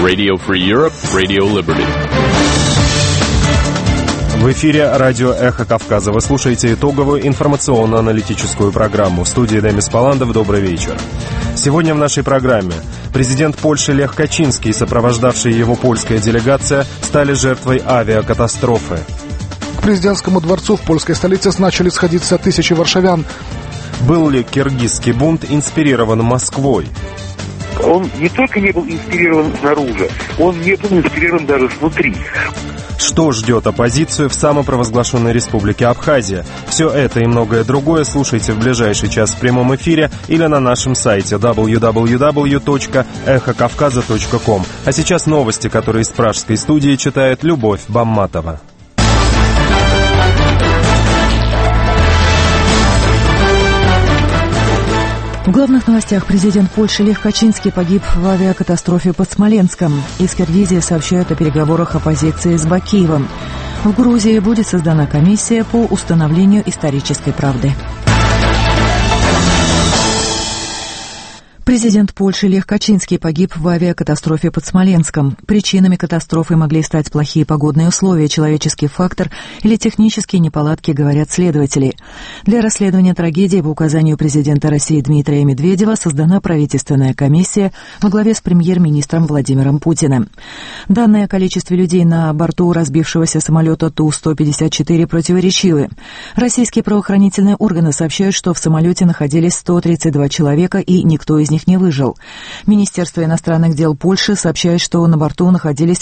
Radio Free Europe, Radio Liberty. В эфире радио «Эхо Кавказа». Вы слушаете итоговую информационно-аналитическую программу. В студии Демис Паландов. Добрый вечер. Сегодня в нашей программе президент Польши Лех Качинский и сопровождавшая его польская делегация стали жертвой авиакатастрофы. К президентскому дворцу в польской столице начали сходиться тысячи варшавян. Был ли киргизский бунт инспирирован Москвой? Он не только не был инспирирован снаружи, он не был инспирирован даже снутри. Что ждет оппозицию в самопровозглашенной республике Абхазия? Все это и многое другое слушайте в ближайший час в прямом эфире или на нашем сайте www.эхокавказа.ком. А сейчас новости, которые из пражской студии читает Любовь Бамматова. В главных новостях президент Польши Лех Качинский погиб в авиакатастрофе под Смоленском. Из Киргизии сообщают о переговорах оппозиции с Бакиевым. В Грузии будет создана комиссия по установлению исторической правды. Президент Польши Лех Качинский погиб в авиакатастрофе под Смоленском. Причинами катастрофы могли стать плохие погодные условия, человеческий фактор или технические неполадки, говорят следователи. Для расследования трагедии по указанию президента России Дмитрия Медведева создана правительственная комиссия во главе с премьер-министром Владимиром Путиным. Данные о количестве людей на борту разбившегося самолета Ту-154 противоречивы. Российские правоохранительные органы сообщают, что в самолете находились 132 человека и никто из них не выжил. Министерство иностранных дел Польши сообщает, что на борту находились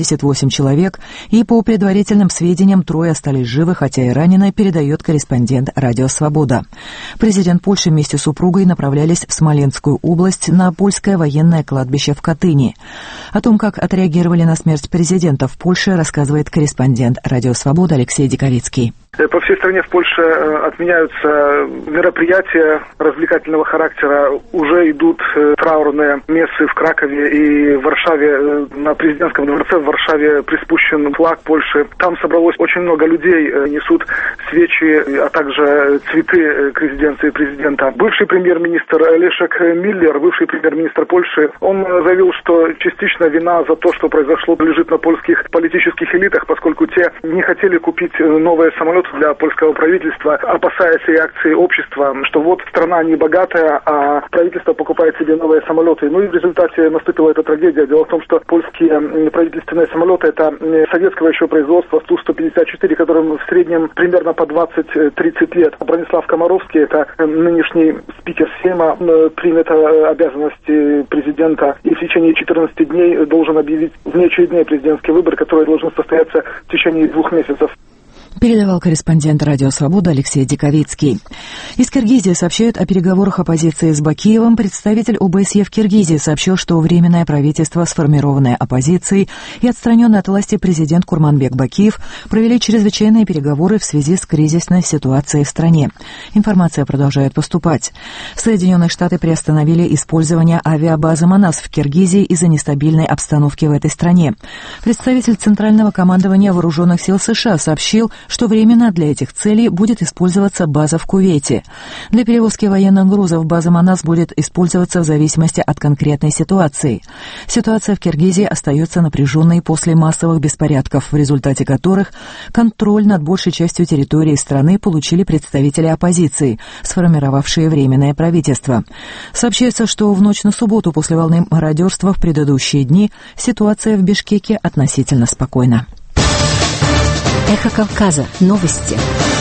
88 человек, и по предварительным сведениям трое остались живы, хотя и ранены, передает корреспондент «Радио Свобода». Президент Польши вместе с супругой направлялись в Смоленскую область на польское военное кладбище в Катыни. О том, как отреагировали на смерть президента в Польше, рассказывает корреспондент «Радио Свобода» Алексей Диковицкий. По всей стране в Польше отменяются мероприятия развлекательного характера. Уже идут траурные мессы в Кракове и в Варшаве. На президентском дворце в Варшаве приспущен флаг Польши. Там собралось очень много людей, несут свечи, а также цветы к резиденции президента. Бывший премьер-министр Лешек Миллер, бывший премьер-министр Польши, он заявил, что частично вина за то, что произошло, лежит на польских политических элитах, поскольку те не хотели купить новые самолеты для польского правительства, опасаясь реакции общества, что вот страна не богатая, а правительство покупает себе новые самолеты. Ну и в результате наступила эта трагедия. Дело в том, что польские правительственные самолеты — это советского еще производства Ту-154, которым в среднем примерно по 20-30 лет. Бронислав Комаровский, это нынешний спикер Сейма, примет обязанности президента и в течение 14 дней должен объявить внеочередные президентские выборы, которые должны состояться в течение 2 месяцев. Передавал корреспондент «Радио Свобода» Алексей Диковицкий. Из Киргизии сообщают о переговорах оппозиции с Бакиевым. Представитель ОБСЕ в Киргизии сообщил, что Временное правительство, сформированное оппозицией, и отстраненный от власти президент Курманбек Бакиев провели чрезвычайные переговоры в связи с кризисной ситуацией в стране. Информация продолжает поступать. Соединенные Штаты приостановили использование авиабазы Манас в Киргизии из-за нестабильной обстановки в этой стране. Представитель Центрального командования Вооруженных сил США сообщил, что временно для этих целей будет использоваться база в Кувейте. Для перевозки военных грузов база Манас будет использоваться в зависимости от конкретной ситуации. Ситуация в Киргизии остается напряженной после массовых беспорядков, в результате которых контроль над большей частью территории страны получили представители оппозиции, сформировавшие Временное правительство. Сообщается, что в ночь на субботу после волны мародерства в предыдущие дни ситуация в Бишкеке относительно спокойна. Эхо Кавказа. Новости.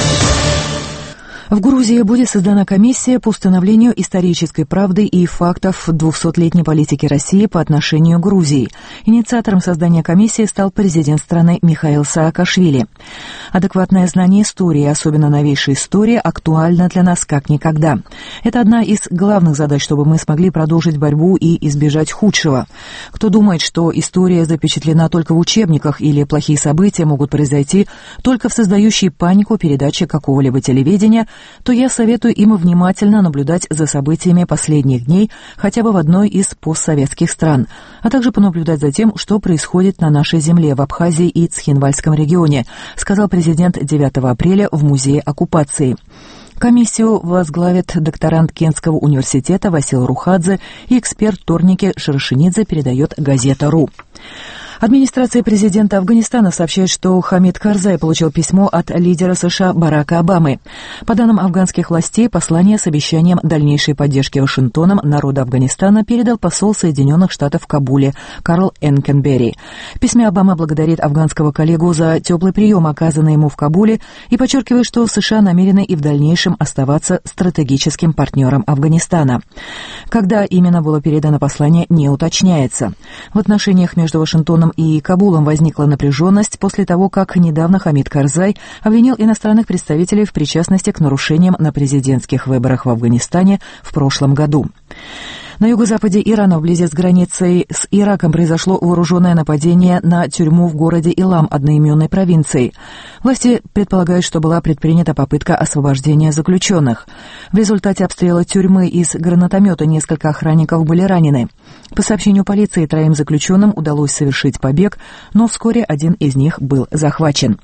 В Грузии будет создана комиссия по установлению исторической правды и фактов 200-летней политики России по отношению к Грузии. Инициатором создания комиссии стал президент страны Михаил Саакашвили. Адекватное знание истории, особенно новейшей истории, актуально для нас как никогда. Это одна из главных задач, чтобы мы смогли продолжить борьбу и избежать худшего. Кто думает, что история запечатлена только в учебниках или плохие события могут произойти только в создающей панику передаче какого-либо телевидения, то я советую им внимательно наблюдать за событиями последних дней хотя бы в одной из постсоветских стран, а также понаблюдать за тем, что происходит на нашей земле в Абхазии и Цхинвальском регионе, сказал президент 9 апреля в Музее оккупации. Комиссию возглавит докторант Кентского университета Васил Рухадзе и эксперт Торники Шарашинидзе, передает газета.ру. Администрация президента Афганистана сообщает, что Хамид Карзай получил письмо от лидера США Барака Обамы. По данным афганских властей, послание с обещанием дальнейшей поддержки Вашингтоном народа Афганистана передал посол Соединенных Штатов в Кабуле Карл Энкенберри. В письме Обама благодарит афганского коллегу за теплый прием, оказанный ему в Кабуле, и подчеркивает, что США намерены и в дальнейшем оставаться стратегическим партнером Афганистана. Когда именно было передано послание, не уточняется. В отношениях между Вашингтоном и Кабулом возникла напряженность после того, как недавно Хамид Карзай обвинил иностранных представителей в причастности к нарушениям на президентских выборах в Афганистане в прошлом году. На юго-западе Ирана, вблизи с границей с Ираком, произошло вооруженное нападение на тюрьму в городе Илам одноименной провинции. Власти предполагают, что была предпринята попытка освобождения заключенных. В результате обстрела тюрьмы из гранатомета несколько охранников были ранены. По сообщению полиции, 3 заключенным удалось совершить побег, но вскоре один из них был захвачен.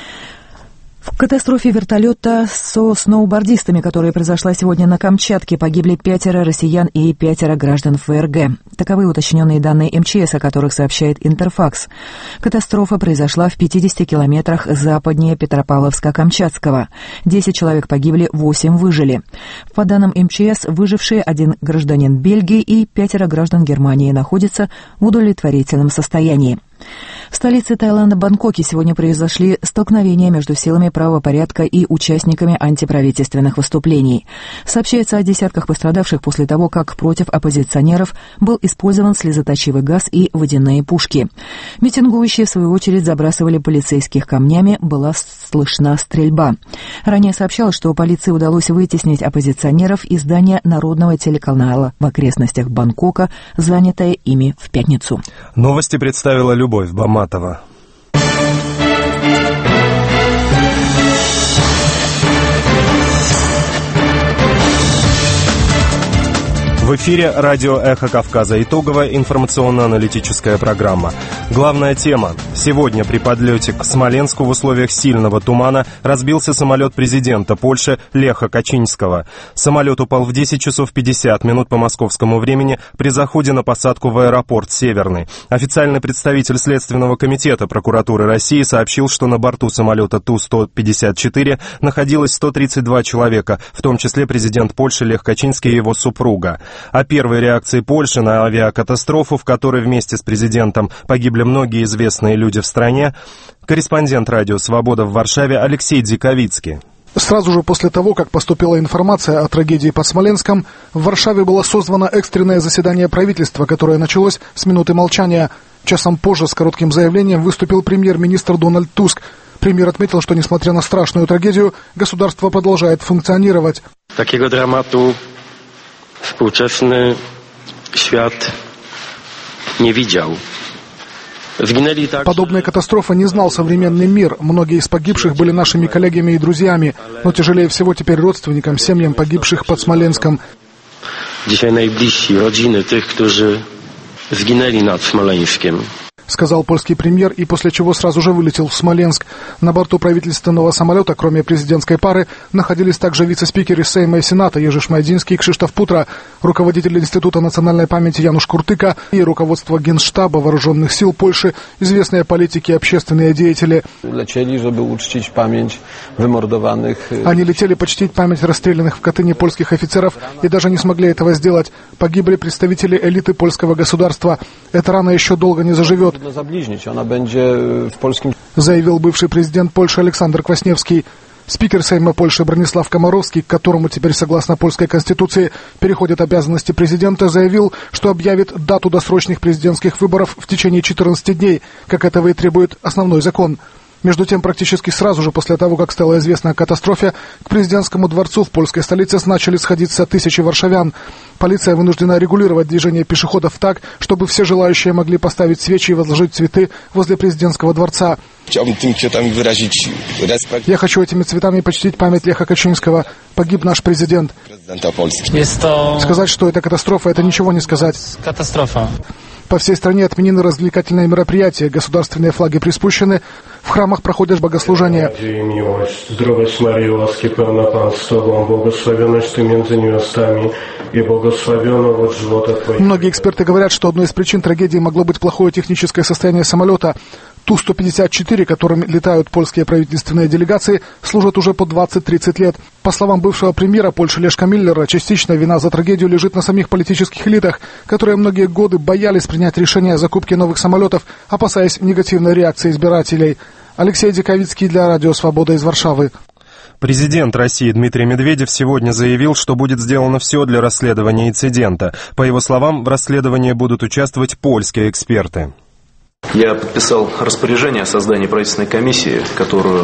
В катастрофе вертолета со сноубордистами, которая произошла сегодня на Камчатке, погибли 5 россиян и 5 граждан ФРГ. Таковы уточненные данные МЧС, о которых сообщает Интерфакс. Катастрофа произошла в 50 километрах западнее Петропавловска-Камчатского. 10 человек погибли, 8 выжили. По данным МЧС, выжившие 1 гражданин Бельгии и 5 граждан Германии находятся в удовлетворительном состоянии. В столице Таиланда Бангкоке сегодня произошли столкновения между силами правопорядка и участниками антиправительственных выступлений. Сообщается о десятках пострадавших после того, как против оппозиционеров был использован слезоточивый газ и водяные пушки. Митингующие, в свою очередь, забрасывали полицейских камнями, была слышна стрельба. Ранее сообщалось, что полиции удалось вытеснить оппозиционеров из здания народного телеканала в окрестностях Бангкока, занятое ими в пятницу. Новости представила Любовь Баматова. В эфире радио «Эхо Кавказа». Итоговая информационно-аналитическая программа. Главная тема. Сегодня при подлете к Смоленску в условиях сильного тумана разбился самолет президента Польши Леха Качинского. Самолет упал в 10 часов 50 минут по московскому времени при заходе на посадку в аэропорт Северный. Официальный представитель Следственного комитета прокуратуры России сообщил, что на борту самолета Ту-154 находилось 132 человека, в том числе президент Польши Лех Качинский и его супруга. О первой реакции Польши на авиакатастрофу, в которой вместе с президентом погибли многие известные люди в стране, корреспондент радио «Свобода» в Варшаве Алексей Диковицкий. Сразу же после того, как поступила информация о трагедии под Смоленском, в Варшаве было созвано экстренное заседание правительства, которое началось с минуты молчания. Часом позже с коротким заявлением выступил премьер-министр Дональд Туск. Премьер отметил, что, несмотря на страшную трагедию, государство продолжает функционировать. Такого драмату współczesny świat nie widział. Подобной катастрофы не знал современный мир. Многие из погибших были нашими коллегами и друзьями, но тяжелее всего теперь родственникам, семьям погибших под Смоленском. Dzisiaj najbliżsi rodziny tych, którzy zginęli nad Smoleńskiem. Сказал польский премьер и после чего сразу же вылетел в Смоленск. На борту правительственного самолета, кроме президентской пары, находились также вице-спикеры Сейма и Сената Ежи Шмайдинский и Кшиштоф Путра, руководитель Института национальной памяти Януш Куртыка и руководство Генштаба вооруженных сил Польши, известные политики и общественные деятели. Они летели почтить память расстрелянных в Катыни польских офицеров и даже не смогли этого сделать. Погибли представители элиты польского государства. Эта рана еще долго не заживет, заявил бывший президент Польши Александр Квасневский. Спикер Сейма Польши Бронислав Комаровский, к которому теперь, согласно польской конституции, переходят обязанности президента, заявил, что объявит дату досрочных президентских выборов в течение 14 дней, как этого и требует основной закон. Между тем, практически сразу же после того, как стало известно о катастрофе, к президентскому дворцу в польской столице начали сходиться тысячи варшавян. Полиция вынуждена регулировать движение пешеходов так, чтобы все желающие могли поставить свечи и возложить цветы возле президентского дворца. Я хочу этими цветами почтить память Леха Качинского. Погиб наш президент. Сказать, что это катастрофа, это ничего не сказать. Катастрофа. По всей стране отменены развлекательные мероприятия, государственные флаги приспущены, в храмах проходят богослужения. Многие эксперты говорят, что одной из причин трагедии могло быть плохое техническое состояние самолета. Ту-154, которым летают польские правительственные делегации, служат уже по 20-30 лет. По словам бывшего премьера Польши Лешка Миллера, частично вина за трагедию лежит на самих политических элитах, которые многие годы боялись принять решение о закупке новых самолетов, опасаясь негативной реакции избирателей. Алексей Диковицкий для Радио Свобода из Варшавы. Президент России Дмитрий Медведев сегодня заявил, что будет сделано все для расследования инцидента. По его словам, в расследовании будут участвовать польские эксперты. Я подписал распоряжение о создании правительственной комиссии, которую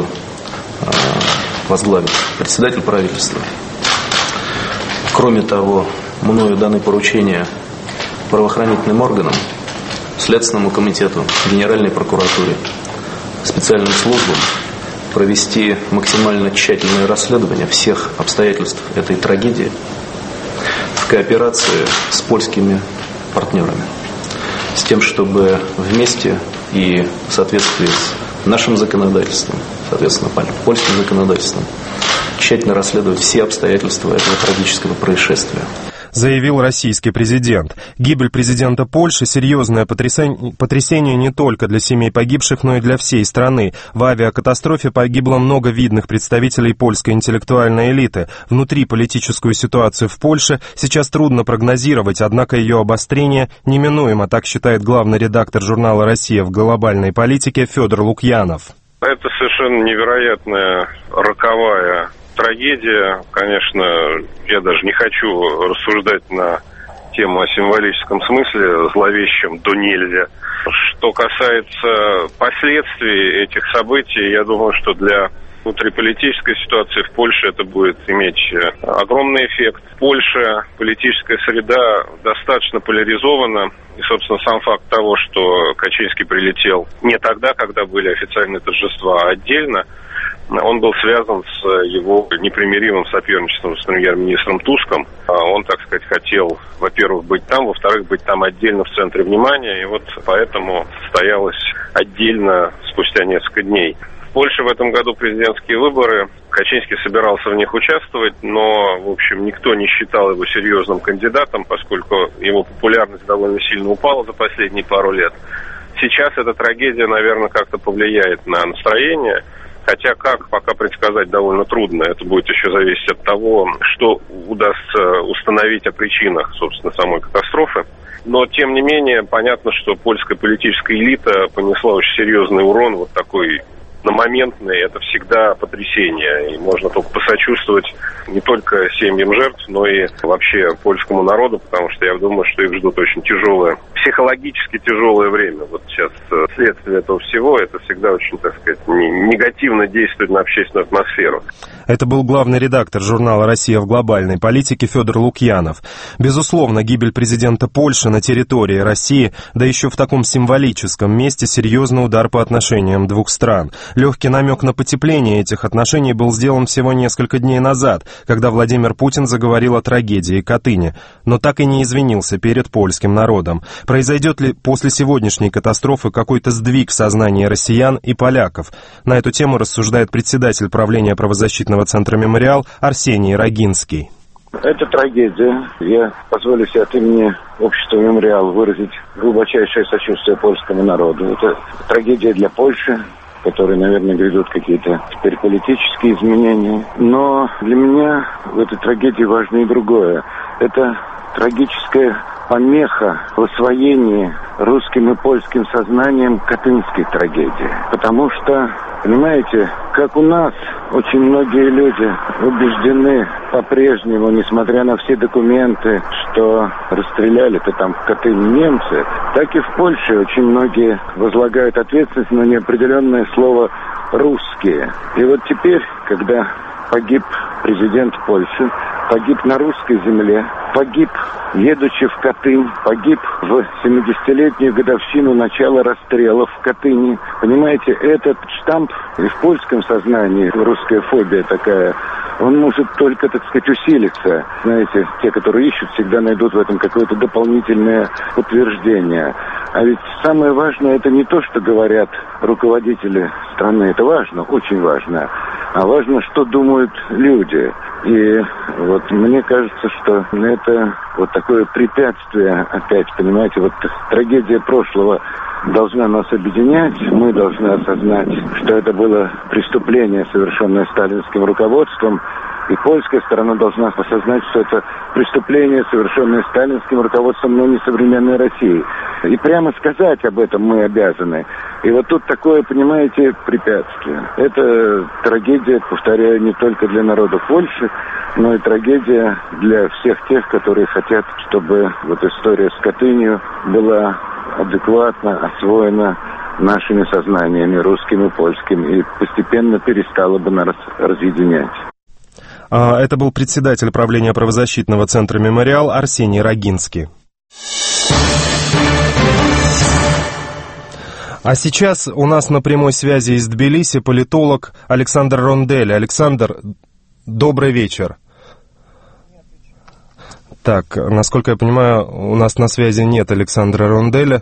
возглавит председатель правительства. Кроме того, мною даны поручения правоохранительным органам, Следственному комитету, Генеральной прокуратуре, специальным службам провести максимально тщательное расследование всех обстоятельств этой трагедии в кооперации с польскими партнерами, с тем, чтобы вместе и в соответствии с нашим законодательством, соответственно, польским законодательством, тщательно расследовать все обстоятельства этого трагического происшествия. Заявил российский президент. Гибель президента Польши – серьезное потрясение не только для семей погибших, но и для всей страны. В авиакатастрофе погибло много видных представителей польской интеллектуальной элиты. Внутриполитическую ситуацию в Польше сейчас трудно прогнозировать, однако ее обострение неминуемо, так считает главный редактор журнала «Россия» в глобальной политике Федор Лукьянов. Это совершенно невероятная, роковая трагедия. Конечно, я даже не хочу рассуждать на тему о символическом смысле, зловещем до нельзя. Что касается последствий этих событий, я думаю, что для внутриполитической ситуации в Польше это будет иметь огромный эффект. В Польше политическая среда достаточно поляризована. И, собственно, сам факт того, что Качинский прилетел не тогда, когда были официальные торжества, а отдельно, он был связан с его непримиримым соперничеством с премьер-министром Туском. Он, так сказать, хотел, во-первых, быть там, во-вторых, быть там отдельно в центре внимания. И вот поэтому состоялось отдельно спустя несколько дней. В Польше в этом году президентские выборы. Качинский собирался в них участвовать, но, в общем, никто не считал его серьезным кандидатом, поскольку его популярность довольно сильно упала за последние пару лет. Сейчас эта трагедия, наверное, как-то повлияет на настроение. Хотя как, пока предсказать довольно трудно. Это будет еще зависеть от того, что удастся установить о причинах, собственно, самой катастрофы. Но, тем не менее, понятно, что польская политическая элита понесла очень серьезный урон, вот такой одномоментный. Это всегда потрясение. И можно только посочувствовать не только семьям жертв, но и вообще польскому народу, потому что я думаю, что их ждут очень тяжелое, психологически тяжелое время. Вот сейчас следствие этого всего, это всегда очень, так сказать, негативно действует на общественную атмосферу. Это был главный редактор журнала «Россия» в глобальной политике Федор Лукьянов. Безусловно, гибель президента Польши на территории России, да еще в таком символическом месте, серьезный удар по отношениям двух стран. Легкий намек на потепление этих отношений был сделан всего несколько дней назад, когда Владимир Путин заговорил о трагедии Катыни, но так и не извинился перед польским народом. Произойдет ли после сегодняшней катастрофы какой-то сдвиг в сознании россиян и поляков? На эту тему рассуждает председатель правления правозащитного центра «Мемориал» Арсений Рогинский. Это трагедия. Я позволю себе от имени общества «Мемориал» выразить глубочайшее сочувствие польскому народу. Это трагедия для Польши, в которой, наверное, грядут какие-то теперь политические изменения. Но для меня в этой трагедии важно и другое. Это трагическая помеха в освоении русским и польским сознанием катынской трагедии. Потому что, понимаете, как у нас очень многие люди убеждены по-прежнему, несмотря на все документы, что расстреляли-то там в Катыни немцы, так и в Польше очень многие возлагают ответственность на неопределенное слово «русские». И вот теперь, когда погиб президент Польши, погиб на русской земле, погиб, едучи в Катынь, погиб в 70-летнюю годовщину начала расстрелов в Катыни. Понимаете, этот штамп и в польском сознании, русская фобия такая, он может только, так сказать, усилиться. Знаете, те, которые ищут, всегда найдут в этом какое-то дополнительное подтверждение. А ведь самое важное это не то, что говорят руководители страны. Это важно, очень важно. А важно, что думают люди. И вот мне кажется, что это вот такое препятствие опять, понимаете, вот трагедия прошлого должна нас объединять. Мы должны осознать, что это было преступление, совершенное сталинским руководством. И польская сторона должна осознать, что это преступление, совершенное сталинским руководством, но не современной России. И прямо сказать об этом мы обязаны. И вот тут такое, понимаете, препятствие. Это трагедия, повторяю, не только для народа Польши, но и трагедия для всех тех, которые хотят, чтобы вот история с Катынью была адекватно освоена нашими сознаниями, русским и польским, и постепенно перестала бы нас разъединять. Это был председатель правления правозащитного центра «Мемориал» Арсений Рогинский. А сейчас у нас на прямой связи из Тбилиси политолог Александр Рондель. Александр, добрый вечер. Так, насколько я понимаю, у нас на связи нет Александра Ронделя.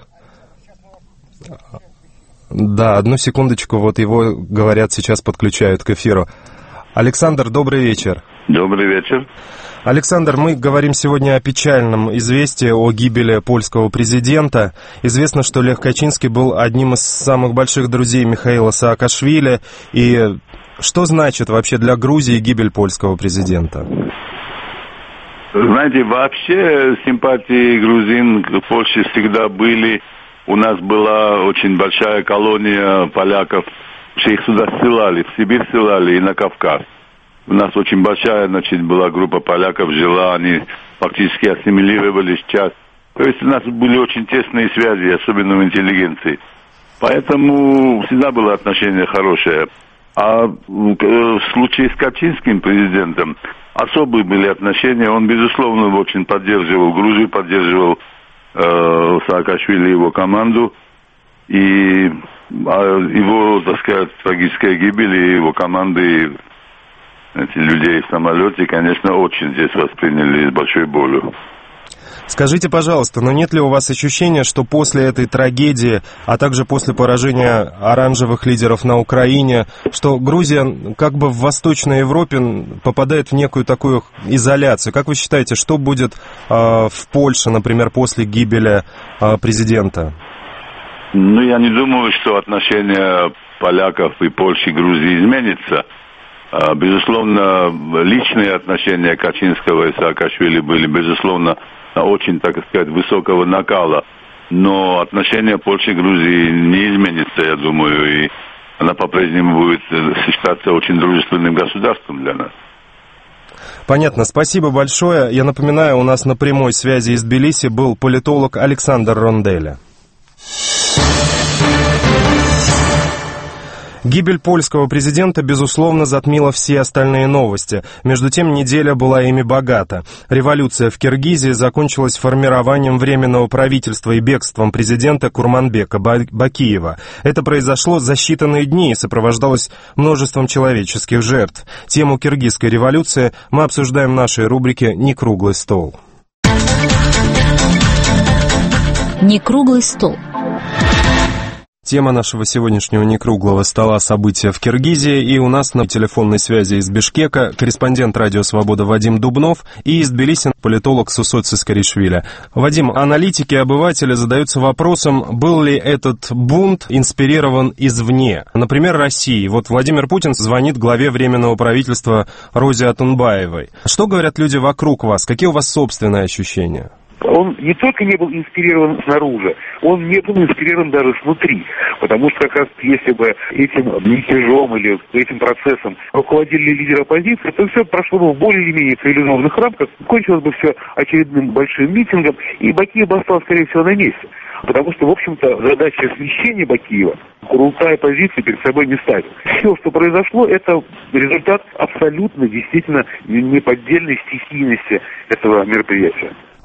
Да, одну секундочку, вот его, говорят, сейчас подключают к эфиру. Александр, добрый вечер. Добрый вечер. Александр, мы говорим сегодня о печальном известии о гибели польского президента. Известно, что Лех Качинский был одним из самых больших друзей Михаила Саакашвили. И что значит вообще для Грузии гибель польского президента? Знаете, вообще симпатии грузин к Польше всегда были. У нас была очень большая колония поляков. Все их сюда ссылали, в Сибирь ссылали и на Кавказ. У нас очень большая, была группа поляков, жила, они фактически ассимилировались в час. То есть у нас были очень тесные связи, особенно в интеллигенции. Поэтому всегда было отношение хорошее. А в случае с Качинским президентом особые были отношения. Он, безусловно, очень поддерживал Грузию, поддерживал Саакашвили и его команду. И его, так сказать, трагическая гибель и его команды, эти людей в самолете, конечно, очень здесь восприняли с большой болью. Скажите, пожалуйста, но нет ли у вас ощущения, что после этой трагедии, а также после поражения оранжевых лидеров на Украине, что Грузия как бы в Восточной Европе попадает в некую такую изоляцию? Как вы считаете, что будет в Польше, например, после гибели президента? Я не думаю, что отношения поляков и Польши и Грузии изменятся. Безусловно, личные отношения Качинского и Саакашвили были, безусловно, очень, так сказать, высокого накала. Но отношения Польши и Грузии не изменятся, я думаю, и она по-прежнему будет считаться очень дружественным государством для нас. Понятно, спасибо большое. Я напоминаю, у нас на прямой связи из Тбилиси был политолог Александр Ронделя. Гибель польского президента, безусловно, затмила все остальные новости. Между тем, неделя была ими богата. Революция в Киргизии закончилась формированием временного правительства и бегством президента Курманбека Бакиева. Это произошло за считанные дни и сопровождалось множеством человеческих жертв. Тему киргизской революции мы обсуждаем в нашей рубрике «Некруглый стол». Некруглый стол. Тема нашего сегодняшнего некруглого стола — события в Киргизии, и у нас на телефонной связи из Бишкека корреспондент «Радио Свобода» Вадим Дубнов и из Тбилиси политолог Сусод Цискаришвили. Вадим, аналитики и обыватели задаются вопросом, был ли этот бунт инспирирован извне, например, России. Вот Владимир Путин звонит главе Временного правительства Розе Атунбаевой. Что говорят люди вокруг вас? Какие у вас собственные ощущения? Он не только не был инспирирован снаружи, он не был инспирирован даже снутри. Потому что как раз если бы этим мятежом или этим процессом руководили лидеры оппозиции, то все прошло бы в более или менее цивилизованных рамках, кончилось бы все очередным большим митингом, и Бакиев бы остался, скорее всего, на месте. Потому что, в общем-то, задача смещения Бакиева Курултай оппозиции перед собой не ставит. Все, что произошло, это результат абсолютно, действительно, неподдельной стихийности этого мероприятия.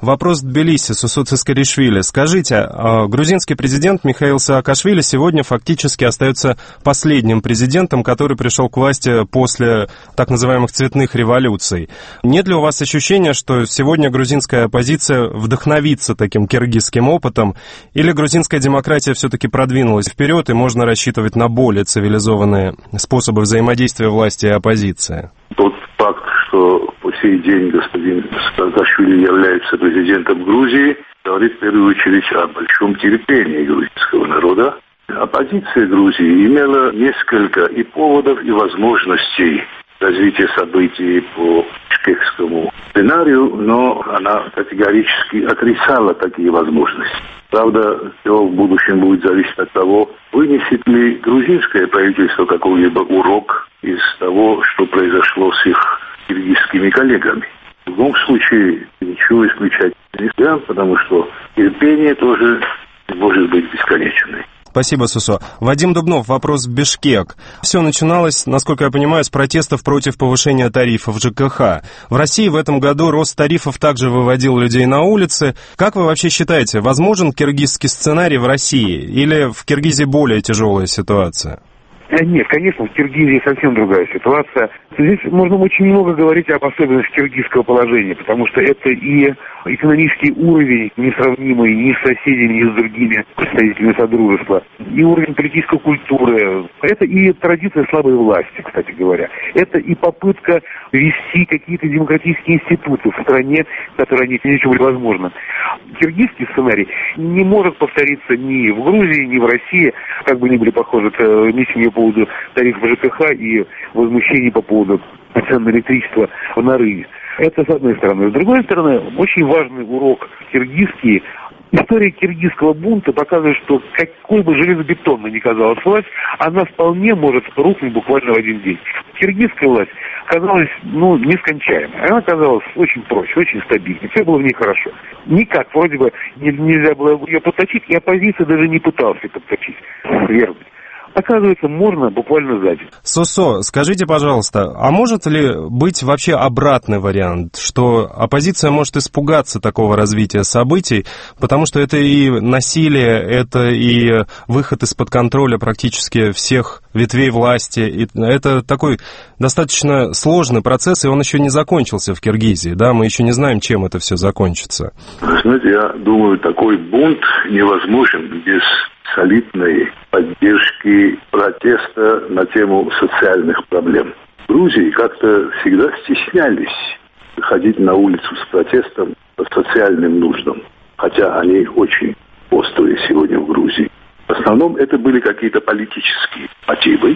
Вопрос Тбилиси, Сусу Цискаришвили. Скажите, грузинский президент Михаил Саакашвили сегодня фактически остается последним президентом, который пришел к власти после так называемых цветных революций. Нет ли у вас ощущения, что сегодня грузинская оппозиция вдохновится таким киргизским опытом, или грузинская демократия все-таки продвинулась вперед и можно рассчитывать на более цивилизованные способы взаимодействия власти и оппозиции? Тот факт, что по сей день господин Саакашвили является президентом Грузии, говорит в первую очередь о большом терпении грузинского народа. Оппозиция Грузии имела несколько и поводов, и возможностей развития событий по бишкекскому сценарию, но она категорически отрицала такие возможности. Правда, все в будущем будет зависеть от того, вынесет ли грузинское правительство какой-либо урок из того, что произошло с их киргизскими коллегами. В любом случае, ничего исключать нельзя, потому что терпение тоже может быть бесконечным. Спасибо, Сусо. Вадим Дубнов, вопрос Бишкек. Все начиналось, насколько я понимаю, с протестов против повышения тарифов ЖКХ. В России в этом году рост тарифов также выводил людей на улицы. Как вы вообще считаете, возможен киргизский сценарий в России? Или в Киргизии более тяжелая ситуация? Нет, конечно, в Киргизии совсем другая ситуация. Здесь можно очень много говорить об особенностях киргизского положения, потому что это и экономический уровень, несравнимый ни с соседями, ни с другими представителями Содружества, и уровень политической культуры. Это и традиция слабой власти, кстати говоря. Это и попытка ввести какие-то демократические институты в стране, которые они не были возможны. Киргизский сценарий не может повториться ни в Грузии, ни в России, как бы ни были похожи к митингу по поводу тарифов ЖКХ и возмущений по поводу цен на электричество в нарыве. Это с одной стороны. С другой стороны, очень важный урок киргизский. История киргизского бунта показывает, что какой бы железобетонной ни казалась власть, она вполне может рухнуть буквально в один день. Киргизская власть казалась, нескончаемой. Она казалась очень прочной, очень стабильной. Все было в ней хорошо. Никак вроде бы нельзя было ее подточить, и оппозиция даже не пыталась ее подточить. Верно. Оказывается, можно буквально за день. Сусо, скажите, пожалуйста, а может ли быть вообще обратный вариант, что оппозиция может испугаться такого развития событий, потому что это и насилие, это и выход из-под контроля практически всех ветвей власти, и это такой достаточно сложный процесс, и он еще не закончился в Киргизии, да, мы еще не знаем, чем это все закончится. Знаете, я думаю, такой бунт невозможен без солидной поддержки протеста на тему социальных проблем. В Грузии как-то всегда стеснялись выходить на улицу с протестом по социальным нуждам, хотя они очень острые сегодня в Грузии. В основном это были какие-то политические мотивы,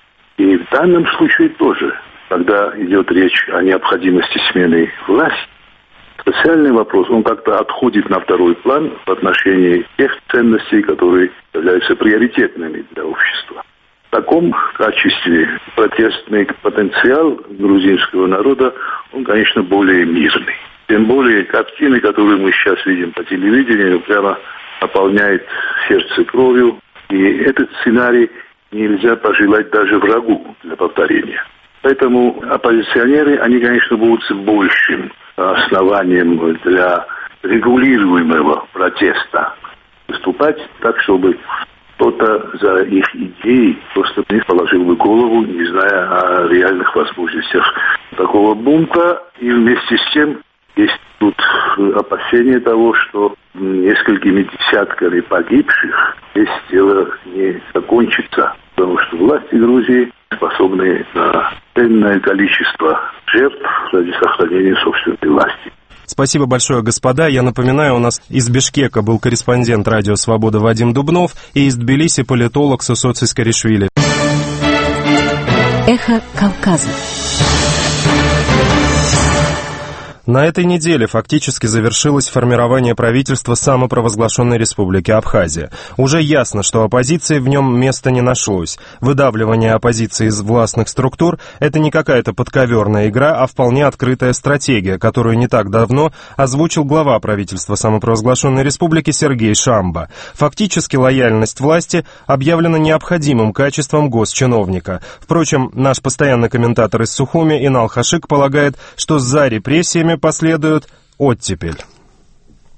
и в данном случае тоже, когда идет речь о необходимости смены власти, социальный вопрос, он как-то отходит на второй план в отношении тех ценностей, которые являются приоритетными для общества. В таком качестве протестный потенциал грузинского народа, он, конечно, более мирный. Тем более картины, которые мы сейчас видим по телевидению, прямо наполняет сердце кровью. И этот сценарий нельзя пожелать даже врагу для повторения. Поэтому оппозиционеры, они, конечно, будут с большим основанием для регулируемого протеста выступать так, чтобы кто-то за их идеи просто не положил бы голову, не зная о реальных возможностях такого бунта. И вместе с тем есть тут опасение того, что несколькими десятками погибших здесь дело не закончится, потому что власти Грузии способны на ценное количество жертв ради сохранения собственной власти. Спасибо большое, господа. Я напоминаю, у нас из Бишкека был корреспондент «Радио Свобода» Вадим Дубнов и из Тбилиси политолог Сусо Цискаришвили. Эхо Кавказа. На этой неделе фактически завершилось формирование правительства самопровозглашенной республики Абхазия. Уже ясно, что оппозиции в нем места не нашлось. Выдавливание оппозиции из властных структур – это не какая-то подковерная игра, а вполне открытая стратегия, которую не так давно озвучил глава правительства самопровозглашенной республики Сергей Шамба. Фактически лояльность власти объявлена необходимым качеством госчиновника. Впрочем, наш постоянный комментатор из Сухуми Инал Хашик полагает, что за репрессиями последует оттепель.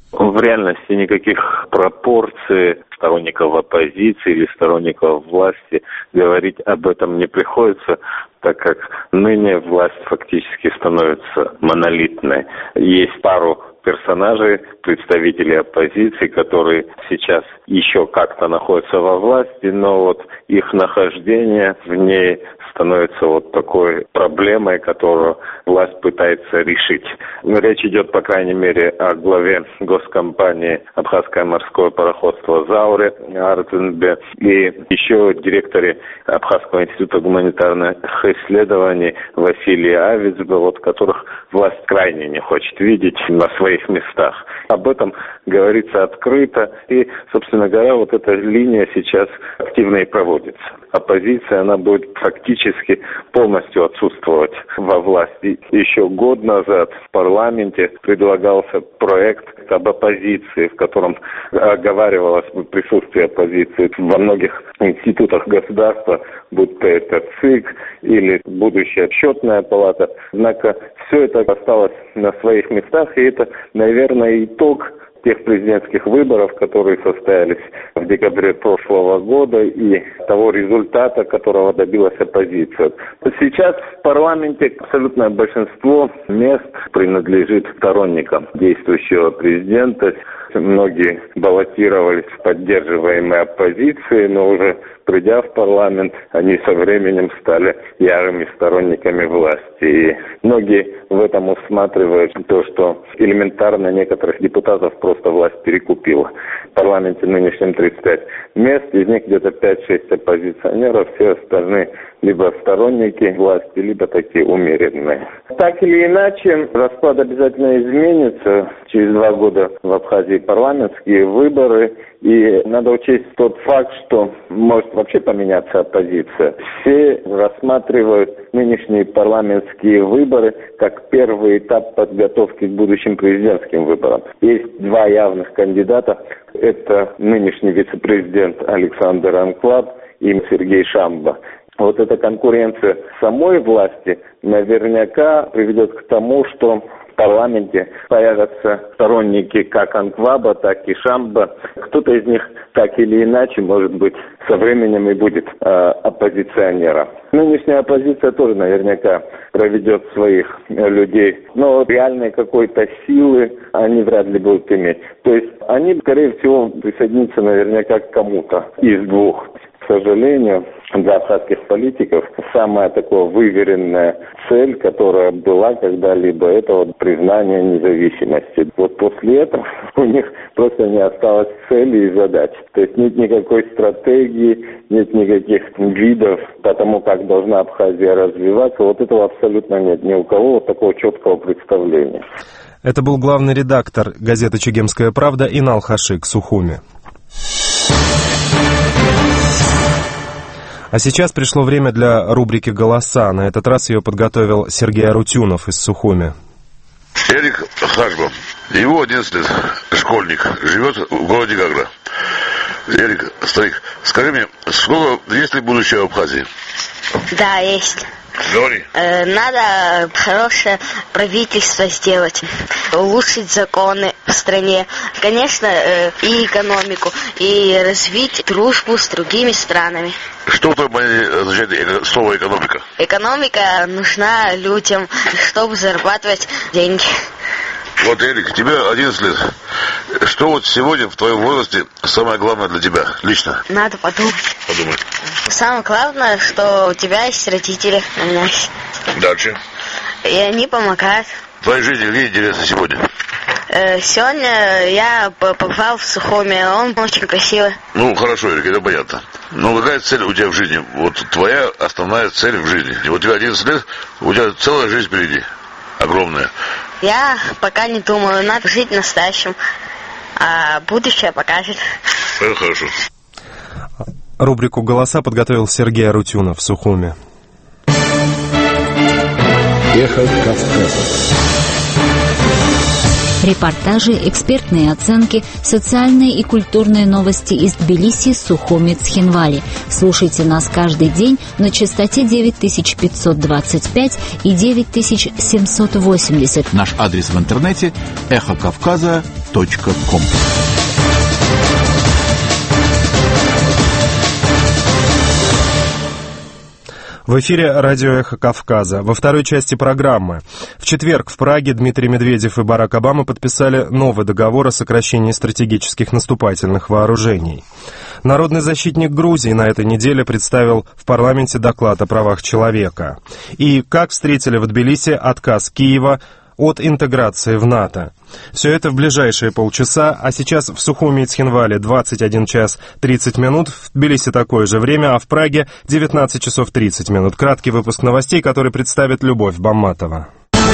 В реальности никаких пропорций сторонников оппозиции или сторонников власти говорить об этом не приходится, так как ныне власть фактически становится монолитной. Есть пару персонажей, представителей оппозиции, которые сейчас еще как-то находятся во власти, но вот их нахождение в ней становится вот такой проблемой, которую власть пытается решить. Речь идет, по крайней мере, о главе госкомпании «Абхазское морское пароходство» Зауре Артенбе и еще директоре Абхазского института гуманитарных исследований Василии Авицбе, вот которых власть крайне не хочет видеть на своих местах. Об этом говорится открыто, и, собственно говоря, вот эта линия сейчас активно и проводится. Оппозиция, она будет фактически полностью отсутствовать во власти. Еще год назад в парламенте предлагался проект об оппозиции, в котором оговаривалось присутствие оппозиции во многих институтах государства, будь то это ЦИК или будущая счетная палата. Однако все это осталось на своих местах, и это, наверное, итог тех президентских выборов, которые состоялись в декабре прошлого года, и того результата, которого добилась оппозиция. Сейчас в парламенте абсолютное большинство мест принадлежит сторонникам действующего президента. Многие баллотировались в поддерживаемой оппозиции, но уже придя в парламент, они со временем стали ярыми сторонниками власти. И многие в этом усматривают то, что элементарно некоторых депутатов просто власть перекупила. В парламенте нынешнем 35 мест, из них где-то 5-6 оппозиционеров, все остальные либо сторонники власти, либо такие умеренные. Так или иначе, расклад обязательно изменится. Через 2 года в Абхазии парламентские выборы, и надо учесть тот факт, что может вообще поменяться оппозиция. Все рассматривают нынешние парламентские выборы как первый этап подготовки к будущим президентским выборам. Есть 2 явных кандидата. Это нынешний вице-президент Александр Анклав и Сергей Шамба. Вот эта конкуренция самой власти наверняка приведет к тому, что в парламенте появятся сторонники как Анкваба, так и Шамба. Кто-то из них так или иначе, может быть, со временем и будет оппозиционером. Нынешняя оппозиция тоже наверняка проведет своих людей, но реальной какой-то силы они вряд ли будут иметь. То есть они, скорее всего, присоединятся наверняка к кому-то из 2. К сожалению, для абхазских политиков самая такая выверенная цель, которая была когда-либо, это вот признание независимости. Вот после этого у них просто не осталось цели и задач. То есть нет никакой стратегии, нет никаких видов по тому, как должна Абхазия развиваться. Вот этого абсолютно нет ни у кого вот такого четкого представления. Это был главный редактор газеты «Чегемская правда» Инал Хашик, Сухуми. А сейчас пришло время для рубрики «Голоса». На этот раз ее подготовил Сергей Арутюнов из Сухуми. Эрик Хашба. Ему 11 лет. Школьник. Живет в городе Гагра. Эрик, старик, скажи мне, сколько есть ли будущее в Абхазии? Да, есть. Говори. Надо хорошее правительство сделать, улучшить законы в стране, конечно, и экономику, и развить дружбу с другими странами. Что в твоем понимании означает слово «экономика»? Экономика нужна людям, чтобы зарабатывать деньги. Вот, Эрик, тебе 11 лет. Что вот сегодня в твоем возрасте самое главное для тебя лично? Надо подумать. Подумай. Самое главное, что у тебя есть родители. У меня есть. Дальше. И они помогают. В твоей жизни где интересно сегодня? Сегодня я побывал в Сухуми, он очень красивый. Ну, хорошо, Эрик, это понятно. Но какая цель у тебя в жизни? Вот твоя основная цель в жизни. И вот у тебя 11 лет, у тебя целая жизнь впереди. Огромная. Я пока не думаю, надо жить настоящим, а будущее покажет. Это хорошо. Рубрику «Голоса» подготовил Сергей Арутюнов в Сухуми. Эхо Кавказа. Репортажи, экспертные оценки, социальные и культурные новости из Тбилиси, Сухуми, Цхинвали. Слушайте нас каждый день на частоте 9525 и 9780. Наш адрес в интернете — эхокавказа.org. kp.ru. В эфире радио «Эхо Кавказа». Во второй части программы. В четверг в Праге Дмитрий Медведев и Барак Обама подписали новый договор о сокращении стратегических наступательных вооружений. Народный защитник Грузии на этой неделе представил в парламенте доклад о правах человека. И как встретили в Тбилиси отказ Киева от интеграции в НАТО. Все это в ближайшие полчаса, а сейчас в Сухуми и Цхинвале 21 час 30 минут, в Тбилиси такое же время, а в Праге 19 часов 30 минут. Краткий выпуск новостей, который представит Любовь Бамматова.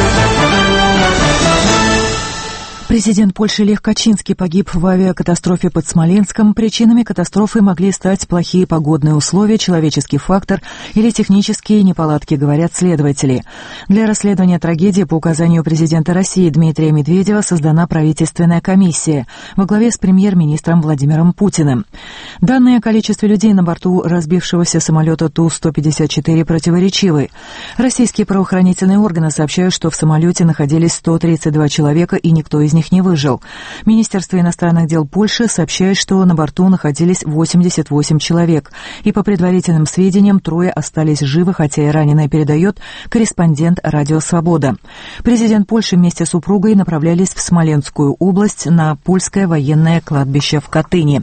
Президент Польши Лех Качинский погиб в авиакатастрофе под Смоленском. Причинами катастрофы могли стать плохие погодные условия, человеческий фактор или технические неполадки, говорят следователи. Для расследования трагедии по указанию президента России Дмитрия Медведева создана правительственная комиссия во главе с премьер-министром Владимиром Путиным. Данные о количестве людей на борту разбившегося самолета Ту-154 противоречивы. Российские правоохранительные органы сообщают, что в самолете находились 132 человека и никто из них не выжил. Министерство иностранных дел Польши сообщает, что на борту находились 88 человек, и по предварительным сведениям 3 остались живы, хотя и раненые, передает корреспондент «Радио Свобода». Президент Польши вместе с супругой направлялись в Смоленскую область на польское военное кладбище в Катыни.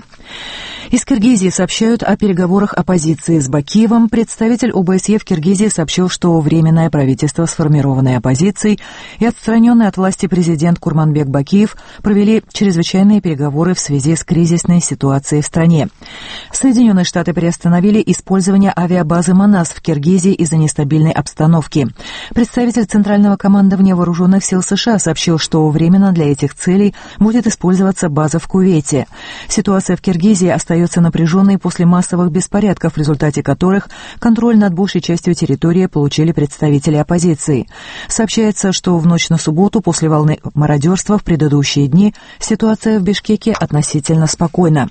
Из Киргизии сообщают о переговорах оппозиции с Бакиевым. Представитель ОБСЕ в Киргизии сообщил, что Временное правительство, сформированное оппозицией, и отстраненный от власти президент Курманбек Бакиев провели чрезвычайные переговоры в связи с кризисной ситуацией в стране. Соединенные Штаты приостановили использование авиабазы Манас в Киргизии из-за нестабильной обстановки. Представитель Центрального командования Вооруженных сил США сообщил, что временно для этих целей будет использоваться база в Кувейте. Ситуация в Киргизии остается напряженной после массовых беспорядков, в результате которых контроль над большей частью территории получили представители оппозиции. Сообщается, что в ночь на субботу после волны мародерства в предыдущие дни ситуация в Бишкеке относительно спокойна.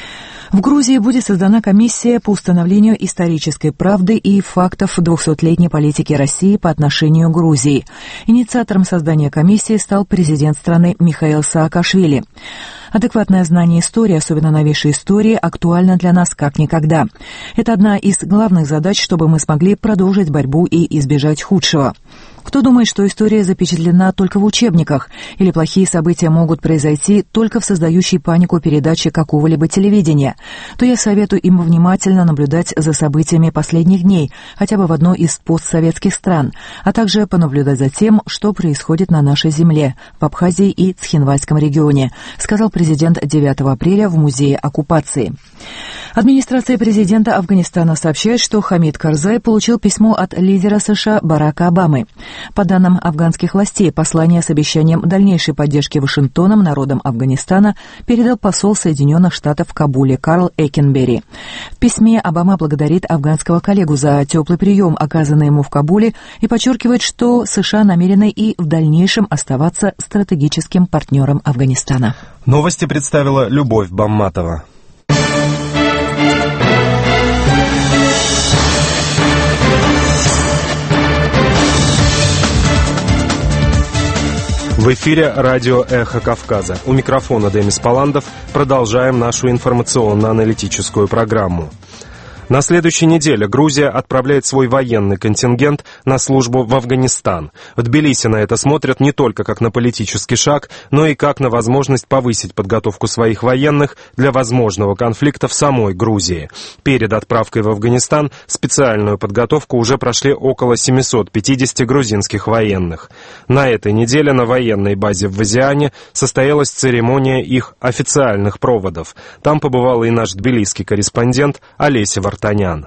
В Грузии будет создана комиссия по установлению исторической правды и фактов 200-летней политики России по отношению к Грузии. Инициатором создания комиссии стал президент страны Михаил Саакашвили. Адекватное знание истории, особенно новейшей истории, актуально для нас как никогда. Это одна из главных задач, чтобы мы смогли продолжить борьбу и избежать худшего. Кто думает, что история запечатлена только в учебниках, или плохие события могут произойти только в создающей панику передаче какого-либо телевидения, то я советую им внимательно наблюдать за событиями последних дней, хотя бы в одной из постсоветских стран, а также понаблюдать за тем, что происходит на нашей земле, в Абхазии и Цхинвальском регионе, сказал президент 9 апреля в Музее оккупации. Администрация президента Афганистана сообщает, что Хамид Карзай получил письмо от лидера США Барака Обамы. По данным афганских властей, послание с обещанием дальнейшей поддержки Вашингтоном народом Афганистана передал посол Соединенных Штатов в Кабуле Карл Экенбери. В письме Обама благодарит афганского коллегу за теплый прием, оказанный ему в Кабуле, и подчеркивает, что США намерены и в дальнейшем оставаться стратегическим партнером Афганистана. Новости представила Любовь Бамматова. В эфире радио «Эхо Кавказа». У микрофона Демис Паландов. Продолжаем нашу информационно-аналитическую программу. На следующей неделе Грузия отправляет свой военный контингент на службу в Афганистан. В Тбилиси на это смотрят не только как на политический шаг, но и как на возможность повысить подготовку своих военных для возможного конфликта в самой Грузии. Перед отправкой в Афганистан специальную подготовку уже прошли около 750 грузинских военных. На этой неделе на военной базе в Вазиане состоялась церемония их официальных проводов. Там побывал и наш тбилисский корреспондент Олеся Вартанян.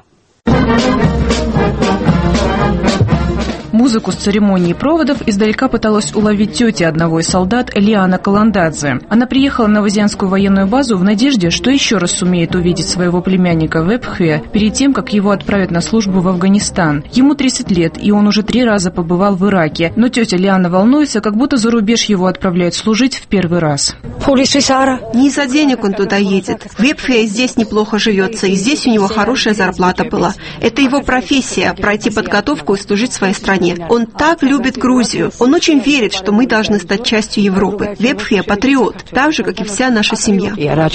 Музыку с церемонии проводов издалека пыталась уловить тетя одного из солдат Лиана Каландадзе. Она приехала на Вазианскую военную базу в надежде, что еще раз сумеет увидеть своего племянника в Эпхве перед тем, как его отправят на службу в Афганистан. Ему 30 лет, и он уже 3 раза побывал в Ираке. Но тетя Лиана волнуется, как будто за рубеж его отправляют служить в первый раз. Не из-за денег он туда едет. В Эпхве здесь неплохо живется, и здесь у него хорошая зарплата была. Это его профессия – пройти подготовку и служить своей стране. стране. Он так любит Грузию. Он очень верит, что мы должны стать частью Европы. Вепхе патриот, так же, как и вся наша семья.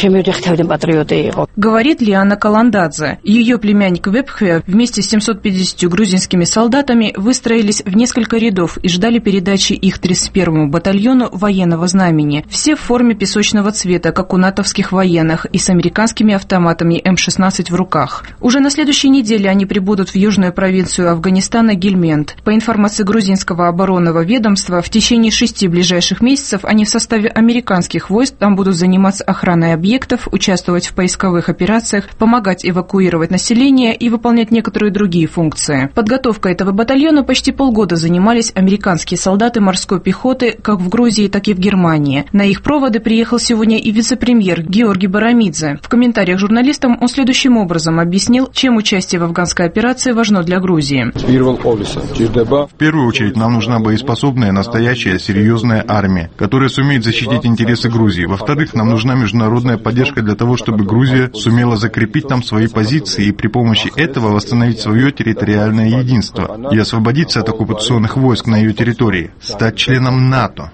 Говорит Лиана Каландадзе. Ее племянник Вепхе вместе с 750 грузинскими солдатами выстроились в несколько рядов и ждали передачи их 31-му батальону военного знамени. Все в форме песочного цвета, как у натовских военных, и с американскими автоматами М-16 в руках. Уже на следующей неделе они прибудут в южную провинцию Афганистана Гельмент. По информации грузинского оборонного ведомства, в течение 6 ближайших месяцев они в составе американских войск там будут заниматься охраной объектов, участвовать в поисковых операциях, помогать эвакуировать население и выполнять некоторые другие функции. Подготовкой этого батальона почти полгода занимались американские солдаты морской пехоты как в Грузии, так и в Германии. На их проводы приехал сегодня и вице-премьер Георгий Барамидзе. В комментариях журналистам он следующим образом объяснил, чем участие в афганской операции важно для Грузии. В первую очередь нам нужна боеспособная, настоящая, серьезная армия, которая сумеет защитить интересы Грузии. Во-вторых, нам нужна международная поддержка для того, чтобы Грузия сумела закрепить там свои позиции и при помощи этого восстановить свое территориальное единство и освободиться от оккупационных войск на ее территории, стать членом НАТО.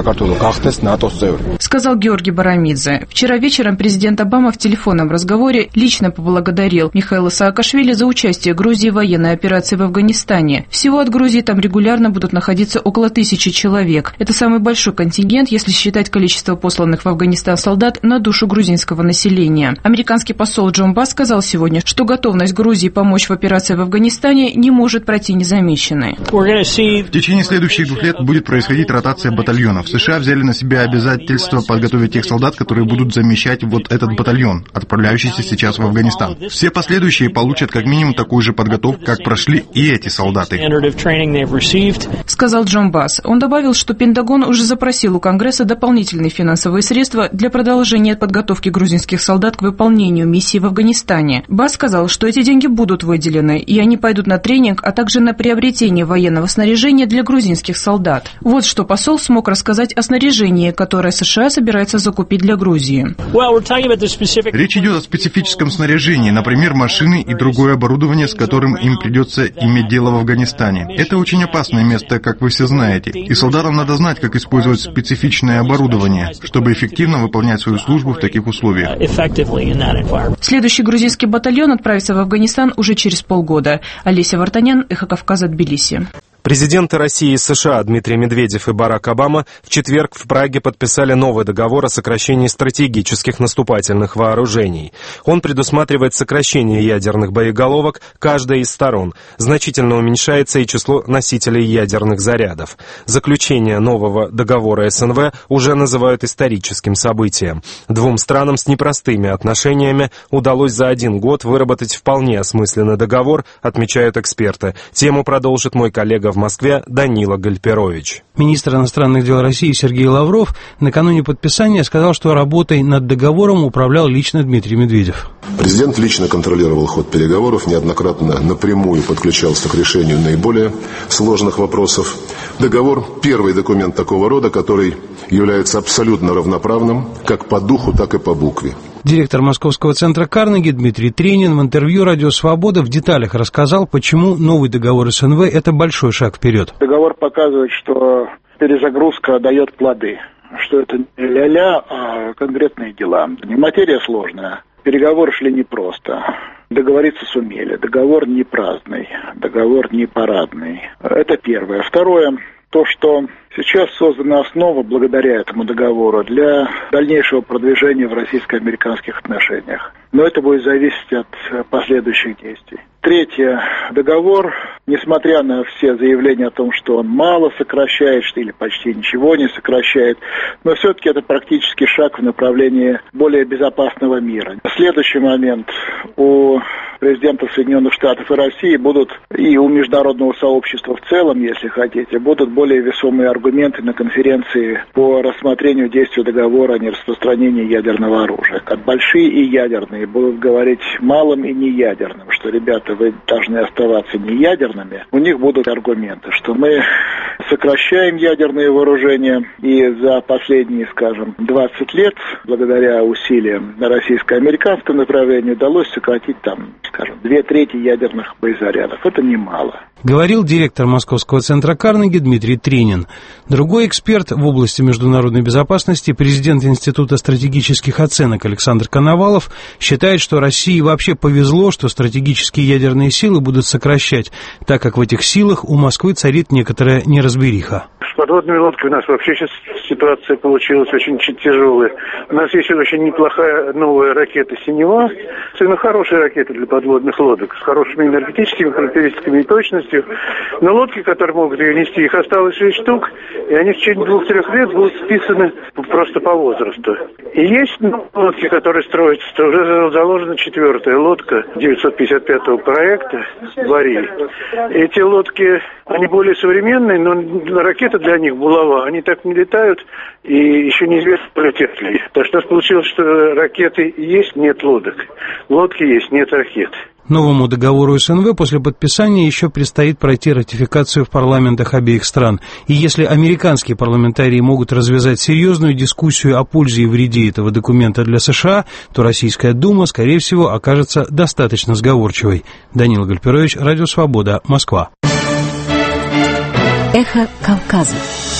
Сказал Георгий Барамидзе. Вчера вечером президент Обама в телефонном разговоре лично поблагодарил Михаила Саакашвили за участие Грузии в военной операции в Афганистане. Всего от Грузии там регулярно будут находиться около 1000 человек. Это самый большой контингент, если считать количество посланных в Афганистан солдат на душу грузинского населения. Американский посол Джон Басс сказал сегодня, что готовность Грузии помочь в операции в Афганистане не может пройти незамеченной. В течение следующих 2 лет будет происходить ротация батальонов. США взяли на себя обязательство подготовить тех солдат, которые будут замещать вот этот батальон, отправляющийся сейчас в Афганистан. Все последующие получат как минимум такую же подготовку, как прошли и эти солдаты. Сказал Джон Басс. Он добавил, что Пентагон уже запросил у Конгресса дополнительные финансовые средства для продолжения подготовки грузинских солдат к выполнению миссии в Афганистане. Басс сказал, что эти деньги будут выделены, и они пойдут на тренинг, а также на приобретение военного снаряжения для грузинских солдат. Вот что посол смог рассказать о снаряжении, которое США собирается закупить для Грузии. Речь идет о специфическом снаряжении, например, машины и другое оборудование, с которым им придется иметь дело в Афганистане. Это очень опасное место, как вы все знаете, и солдатам надо знать, как использовать специфичное оборудование, чтобы эффективно выполнять свою службу в таких условиях. Следующий грузинский батальон отправится в Афганистан уже через полгода. Олеся Вартанян, Эхо Кавказа, Тбилиси. Президенты России и США Дмитрий Медведев и Барак Обама в четверг в Праге подписали новый договор о сокращении стратегических наступательных вооружений. Он предусматривает сокращение ядерных боеголовок каждой из сторон. Значительно уменьшается и число носителей ядерных зарядов. Заключение нового договора СНВ уже называют историческим событием. Двум странам с непростыми отношениями удалось за 1 год выработать вполне осмысленный договор, отмечают эксперты. Тему продолжит мой коллега в Москве Данила Гальперович. Министр иностранных дел России Сергей Лавров накануне подписания сказал, что работой над договором управлял лично Дмитрий Медведев. Президент лично контролировал ход переговоров, неоднократно напрямую подключался к решению наиболее сложных вопросов. Договор – первый документ такого рода, который является абсолютно равноправным как по духу, так и по букве. Директор Московского центра Карнеги Дмитрий Тренин в интервью «Радио Свобода» в деталях рассказал, почему новый договор СНВ – это большой шаг вперед. Договор показывает, что перезагрузка дает плоды, что это не ля-ля, а конкретные дела. Материя сложная. Переговоры шли непросто. Договориться сумели. Договор не праздный, договор не парадный. Это первое. Второе. То, что сейчас создана основа благодаря этому договору для дальнейшего продвижения в российско-американских отношениях. Но это будет зависеть от последующих действий. Третье. Договор, несмотря на все заявления о том, что он мало сокращает или почти ничего не сокращает, но все-таки это практически шаг в направлении более безопасного мира. Следующий момент. У президентов Соединенных Штатов и России будут, и у международного сообщества в целом, если хотите, будут более весомые аргументы на конференции по рассмотрению действия договора о нераспространении ядерного оружия. Как большие и ядерные будут говорить малым и неядерным, что, ребята, вы должны оставаться неядерными. У них будут аргументы, что мы сокращаем ядерные вооружения, и за последние, скажем, 20 лет, благодаря усилиям на российско-американском направлении, удалось сократить там, скажем, 2/3 ядерных боезарядов. Это немало. Говорил директор Московского центра Карнеги Дмитрий Тренин. Другой эксперт в области международной безопасности, президент Института стратегических оценок Александр Коновалов, считает, что России вообще повезло, что стратегические ядерные силы будут сокращать, так как в этих силах у Москвы царит некоторая неразбериха. С подводными лодками у нас вообще сейчас ситуация получилась очень тяжелая. У нас есть очень неплохая новая ракета «Синева». Совершенно хорошая ракета для подводных лодок, с хорошими энергетическими характеристиками и точностью. Но лодки, которые могут ее нести, их осталось 6 штук, и они в течение 2-3 лет будут списаны просто по возрасту. И есть лодки, которые строятся, уже заложена 4-я лодка 955-го проекта «Борей». Эти лодки, они более современные, но ракеты для них, булава, они так не летают, и еще неизвестно, полетят ли. Так что получилось, что ракеты есть, нет лодок. Лодки есть, нет ракет. Новому договору СНВ после подписания еще предстоит пройти ратификацию в парламентах обеих стран. И если американские парламентарии могут развязать серьезную дискуссию о пользе и вреде этого документа для США, то Российская Дума, скорее всего, окажется достаточно сговорчивой. Данила Гальперович, Радио Свобода, Москва. Эхо Кавказа.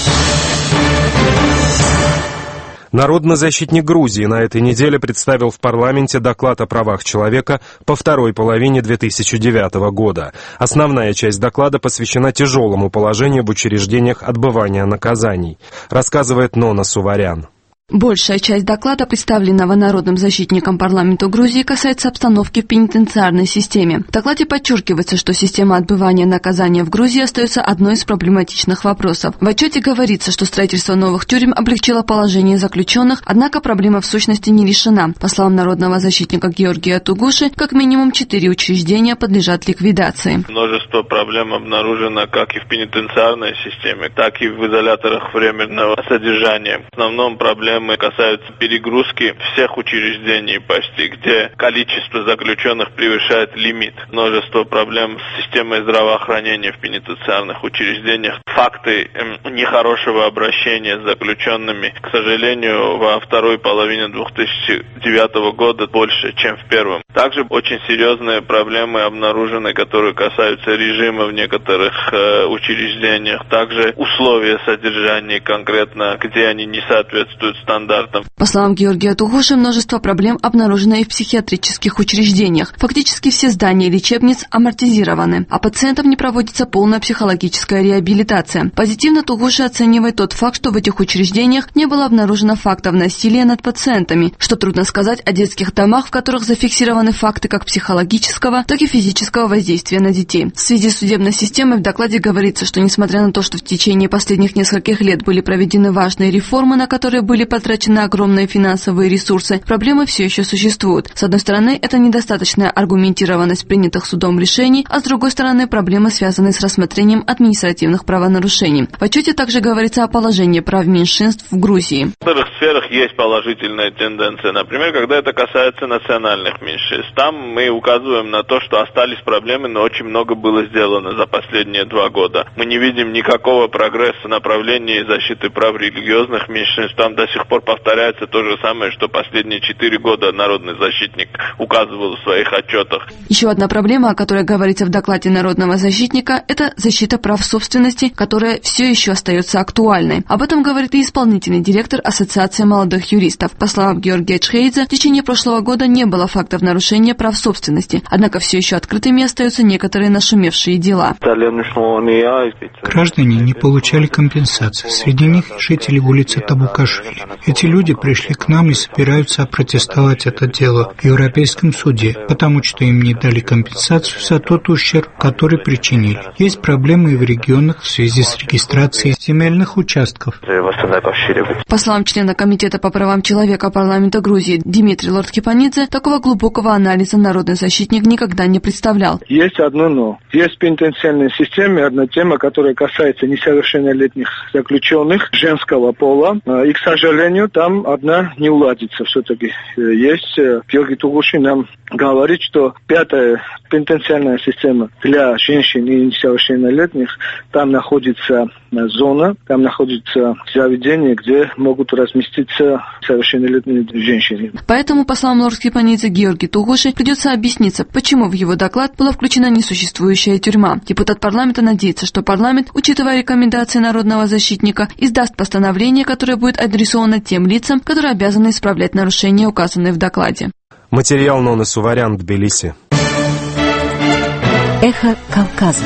Народный защитник Грузии на этой неделе представил в парламенте доклад о правах человека по второй половине 2009 года. Основная часть доклада посвящена тяжелому положению в учреждениях отбывания наказаний, рассказывает Нона Суварян. Большая часть доклада, представленного народным защитником парламента Грузии, касается обстановки в пенитенциарной системе. В докладе подчеркивается, что система отбывания наказания в Грузии остается одной из проблематичных вопросов. В отчете говорится, что строительство новых тюрем облегчило положение заключенных, однако проблема в сущности не решена. По словам народного защитника Георгия Тугуши, как минимум 4 учреждения подлежат ликвидации. Множество проблем обнаружено как и в пенитенциарной системе, так и в изоляторах временного содержания. В основном проблемы касаются перегрузки всех учреждений почти, где количество заключенных превышает лимит. Множество проблем с системой здравоохранения в пенитенциарных учреждениях. Факты нехорошего обращения с заключенными, к сожалению, во второй половине 2009 года больше, чем в первом. Также очень серьезные проблемы обнаружены, которые касаются режима в некоторых учреждениях. Также условия содержания конкретно, где они не соответствуют стандартам. По словам Георгия Тугуши, множество проблем обнаружено и в психиатрических учреждениях. Фактически все здания лечебниц амортизированы, а пациентам не проводится полная психологическая реабилитация. Позитивно Тугуши оценивает тот факт, что в этих учреждениях не было обнаружено фактов насилия над пациентами, что трудно сказать о детских домах, в которых зафиксированы факты как психологического, так и физического воздействия на детей. В связи с судебной системой в докладе говорится, что несмотря на то, что в течение последних нескольких лет были проведены важные реформы, на которые были потрачены огромные финансовые ресурсы, проблемы все еще существуют. С одной стороны, это недостаточная аргументированность принятых судом решений, а с другой стороны, проблемы, связанные с рассмотрением административных правонарушений. В отчете также говорится о положении прав меньшинств в Грузии. В некоторых сферах есть положительная тенденция. Например, когда это касается национальных меньшинств. Там мы указываем на то, что остались проблемы, но очень много было сделано за последние 2 года. Мы не видим никакого прогресса в направлении защиты прав религиозных меньшинств. Там до сих пор повторяется то же самое, что последние 4 года народный защитник указывал в своих отчетах. Еще одна проблема, о которой говорится в докладе народного защитника, это защита прав собственности, которая все еще остается актуальной. Об этом говорит и исполнительный директор Ассоциации молодых юристов. По словам Георгия Чхейдзе, в течение прошлого года не было фактов нарушения прав собственности, однако все еще открытыми остаются некоторые нашумевшие дела. Граждане не получали компенсации. Среди них жители улицы Табукашвили. Эти люди пришли к нам и собираются опротестовать это дело в Европейском суде, потому что им не дали компенсацию за тот ущерб, который причинили. Есть проблемы и в регионах в связи с регистрацией земельных участков. По словам члена Комитета по правам человека парламента Грузии Димитрий Лордкипанидзе, такого глубокого анализа народный защитник никогда не представлял. Есть одно «но». Есть в пенитенциарной системе одна тема, которая касается несовершеннолетних заключенных женского пола. И, к сожалению, там одна не уладится все-таки. Есть Георгий Тугуши нам говорит, что 5-я пенитенциарная система для женщин и несовершеннолетних, там находится зона. Там находится заведение, где могут разместиться совершеннолетние женщины. Поэтому послам Лорд-Кипанидзе Георгий Тугуши придется объясниться, почему в его доклад была включена несуществующая тюрьма. Депутат парламента надеется, что парламент, учитывая рекомендации народного защитника, издаст постановление, которое будет адресовано тем лицам, которые обязаны исправлять нарушения, указанные в докладе. Материал Ноны Суварян, Тбилиси. Эхо Кавказа.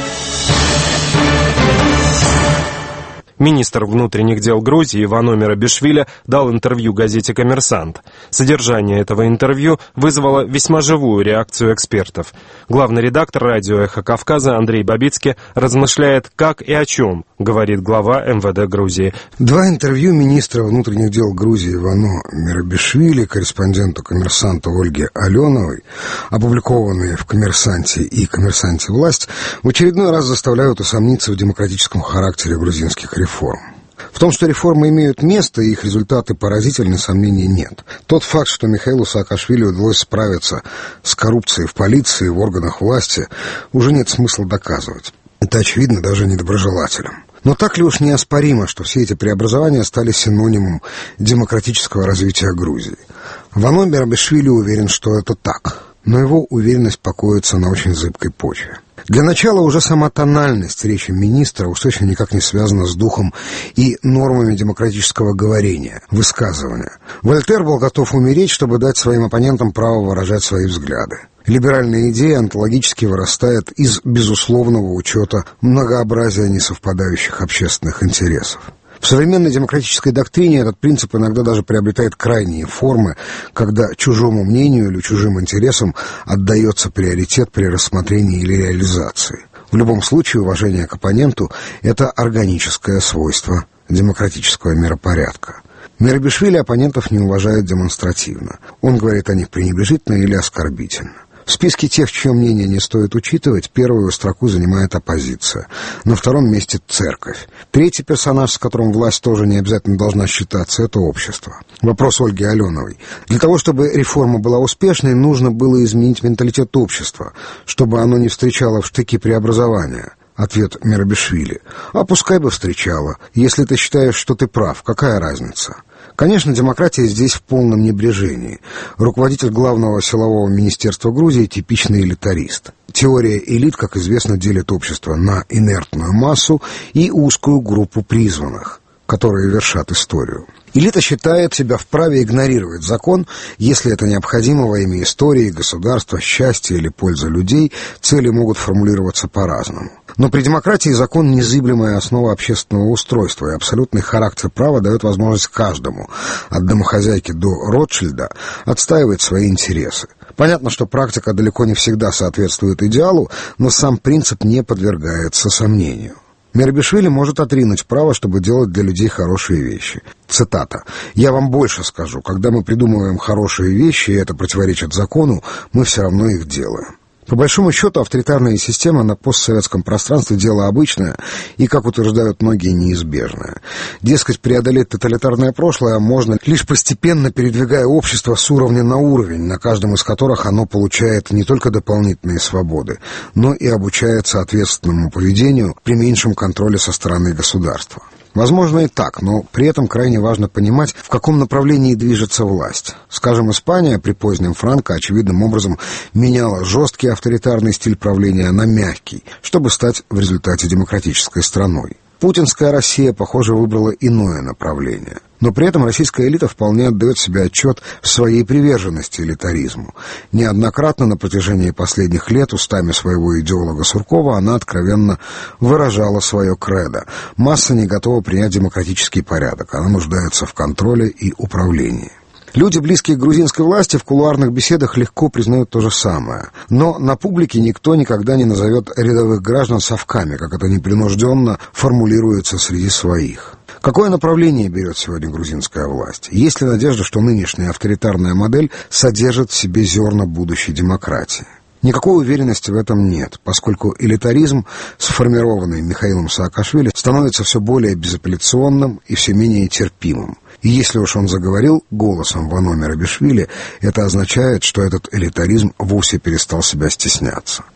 Министр внутренних дел Грузии Вано Мерабишвили дал интервью газете «Коммерсант». Содержание этого интервью вызвало весьма живую реакцию экспертов. Главный редактор радио «Эхо Кавказа» Андрей Бабицкий размышляет, как и о чем говорит глава МВД Грузии. Два интервью министра внутренних дел Грузии Вано Мерабишвили корреспонденту «Коммерсанта» Ольге Аленовой, опубликованные в «Коммерсанте» и «Коммерсанте. Власть», в очередной раз заставляют усомниться в демократическом характере грузинских реформ. В том, что реформы имеют место и их результаты поразительны, сомнений нет. Тот факт, что Михаилу Саакашвили удалось справиться с коррупцией в полиции, в органах власти, уже нет смысла доказывать. Это очевидно даже недоброжелателям. Но так ли уж неоспоримо, что все эти преобразования стали синонимом демократического развития Грузии? Вано Мерабишвили уверен, что это так, но его уверенность покоится на очень зыбкой почве. Для начала уже сама тональность речи министра уж точно никак не связана с духом и нормами демократического говорения, высказывания. Вольтер был готов умереть, чтобы дать своим оппонентам право выражать свои взгляды. Либеральная идея онтологически вырастает из безусловного учета многообразия несовпадающих общественных интересов. В современной демократической доктрине этот принцип иногда даже приобретает крайние формы, когда чужому мнению или чужим интересам отдается приоритет при рассмотрении или реализации. В любом случае, уважение к оппоненту – это органическое свойство демократического миропорядка. Мерабишвили оппонентов не уважает демонстративно. Он говорит о них пренебрежительно или оскорбительно. В списке тех, чье мнение не стоит учитывать, первую строку занимает оппозиция. На втором месте церковь. Третий персонаж, с которым власть тоже не обязательно должна считаться, это общество. Вопрос Ольги Аленовой. Для того, чтобы реформа была успешной, нужно было изменить менталитет общества, чтобы оно не встречало в штыки преобразования. Ответ Мерабишвили. А пускай бы встречала. Если ты считаешь, что ты прав, какая разница? Конечно, демократия здесь в полном небрежении. Руководитель главного силового министерства Грузии – типичный элитарист. Теория элит, как известно, делит общество на инертную массу и узкую группу призванных, которые вершат историю. Элита считает себя вправе игнорировать закон, если это необходимо во имя истории, государства, счастья или пользы людей. Цели могут формулироваться по-разному. Но при демократии закон – незыблемая основа общественного устройства, и абсолютный характер права дает возможность каждому, от домохозяйки до Ротшильда, отстаивать свои интересы. Понятно, что практика далеко не всегда соответствует идеалу, но сам принцип не подвергается сомнению. Мерабишвили может отринуть право, чтобы делать для людей хорошие вещи. Цитата. «Я вам больше скажу. Когда мы придумываем хорошие вещи, и это противоречит закону, мы все равно их делаем». По большому счету, авторитарная система на постсоветском пространстве – дело обычное и, как утверждают многие, неизбежное. Дескать, преодолеть тоталитарное прошлое можно, лишь постепенно передвигая общество с уровня на уровень, на каждом из которых оно получает не только дополнительные свободы, но и обучается ответственному поведению при меньшем контроле со стороны государства. Возможно и так, но при этом крайне важно понимать, в каком направлении движется власть. Скажем, Испания при позднем Франко очевидным образом меняла жесткий авторитарный стиль правления на мягкий, чтобы стать в результате демократической страной. Путинская Россия, похоже, выбрала иное направление. Но при этом российская элита вполне отдает себе отчет в своей приверженности элитаризму. Неоднократно на протяжении последних лет устами своего идеолога Суркова она откровенно выражала свое кредо. Масса не готова принять демократический порядок, она нуждается в контроле и управлении. Люди, близкие к грузинской власти, в кулуарных беседах легко признают то же самое. Но на публике никто никогда не назовет рядовых граждан совками, как это непринужденно формулируется среди своих. Какое направление берет сегодня грузинская власть? Есть ли надежда, что нынешняя авторитарная модель содержит в себе зерна будущей демократии? Никакой уверенности в этом нет, поскольку элитаризм, сформированный Михаилом Саакашвили, становится все более безапелляционным и все менее терпимым. И если уж он заговорил голосом Вано Мерабишвили, это означает, что этот элитаризм вовсе перестал себя стесняться.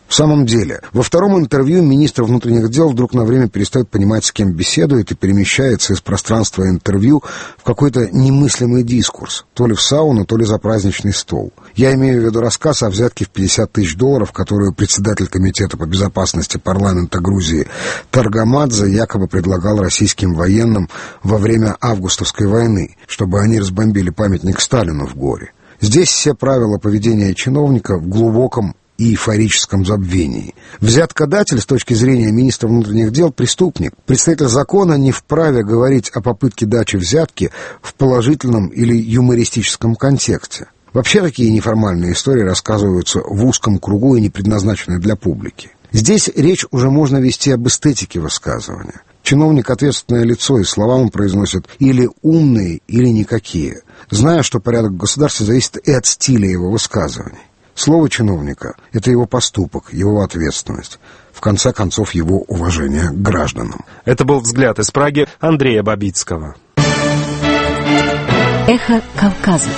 В самом деле, во втором интервью министр внутренних дел вдруг на время перестает понимать, с кем беседует, и перемещается из пространства интервью в какой-то немыслимый дискурс, то ли в сауну, то ли за праздничный стол. Я имею в виду рассказ о взятке в $50 тысяч, которую председатель Комитета по безопасности парламента Грузии Таргамадзе якобы предлагал российским военным во время августовской войны, чтобы они разбомбили памятник Сталину в Горе. Здесь все правила поведения чиновника в глубоком и эйфорическом забвении. Взяткодатель, с точки зрения министра внутренних дел, преступник. Представитель закона не вправе говорить о попытке дачи взятки в положительном или юмористическом контексте. Вообще такие неформальные истории рассказываются в узком кругу и не предназначены для публики. Здесь речь уже можно вести об эстетике высказывания. Чиновник — ответственное лицо, и слова он произносит или умные, или никакие, зная, что порядок в государстве зависит и от стиля его высказываний. Слово чиновника — это его поступок, его ответственность, в конце концов, его уважение к гражданам. Это был взгляд из Праги Андрея Бабицкого. Эхо Кавказа.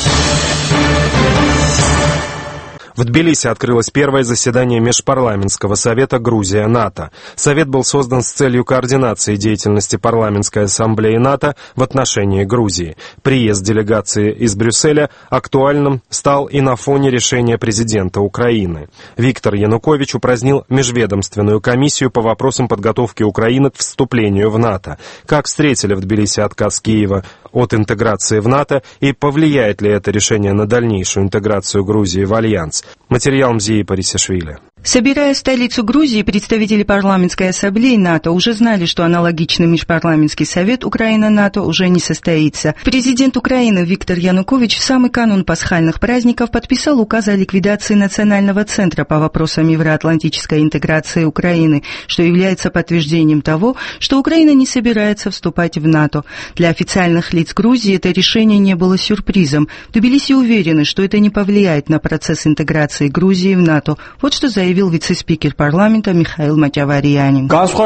В Тбилиси открылось первое заседание Межпарламентского совета Грузия-НАТО. Совет был создан с целью координации деятельности Парламентской ассамблеи НАТО в отношении Грузии. Приезд делегации из Брюсселя актуальным стал и на фоне решения президента Украины. Виктор Янукович упразднил межведомственную комиссию по вопросам подготовки Украины к вступлению в НАТО. Как встретили в Тбилиси отказ Киева от интеграции в НАТО и повлияет ли это решение на дальнейшую интеграцию Грузии в Альянс? Материал Мзии Парисишвили. Собирая столицу Грузии, представители парламентской ассамблеи НАТО уже знали, что аналогичный межпарламентский совет Украина-НАТО уже не состоится. Президент Украины Виктор Янукович в самый канун пасхальных праздников подписал указ о ликвидации Национального центра по вопросам евроатлантической интеграции Украины, что является подтверждением того, что Украина не собирается вступать в НАТО. Для официальных лиц Грузии это решение не было сюрпризом. В Тбилиси уверены, что это не повлияет на процесс интеграции Грузии в НАТО. Вот что заявил вице-спикер парламента Михаил Матяварианин.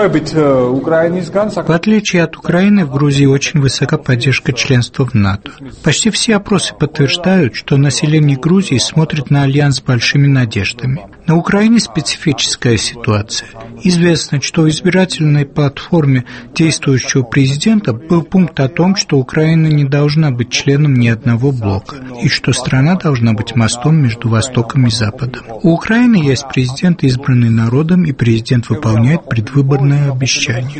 В отличие от Украины, в Грузии очень высока поддержка членства в НАТО. Почти все опросы подтверждают, что население Грузии смотрит на Альянс с большими надеждами. На Украине специфическая ситуация. Известно, что в избирательной платформе действующего президента был пункт о том, что Украина не должна быть членом ни одного блока, и что страна должна быть мостом между Востоком и Западом. У Украины есть президент, избранный народом, и президент выполняет предвыборные обещания.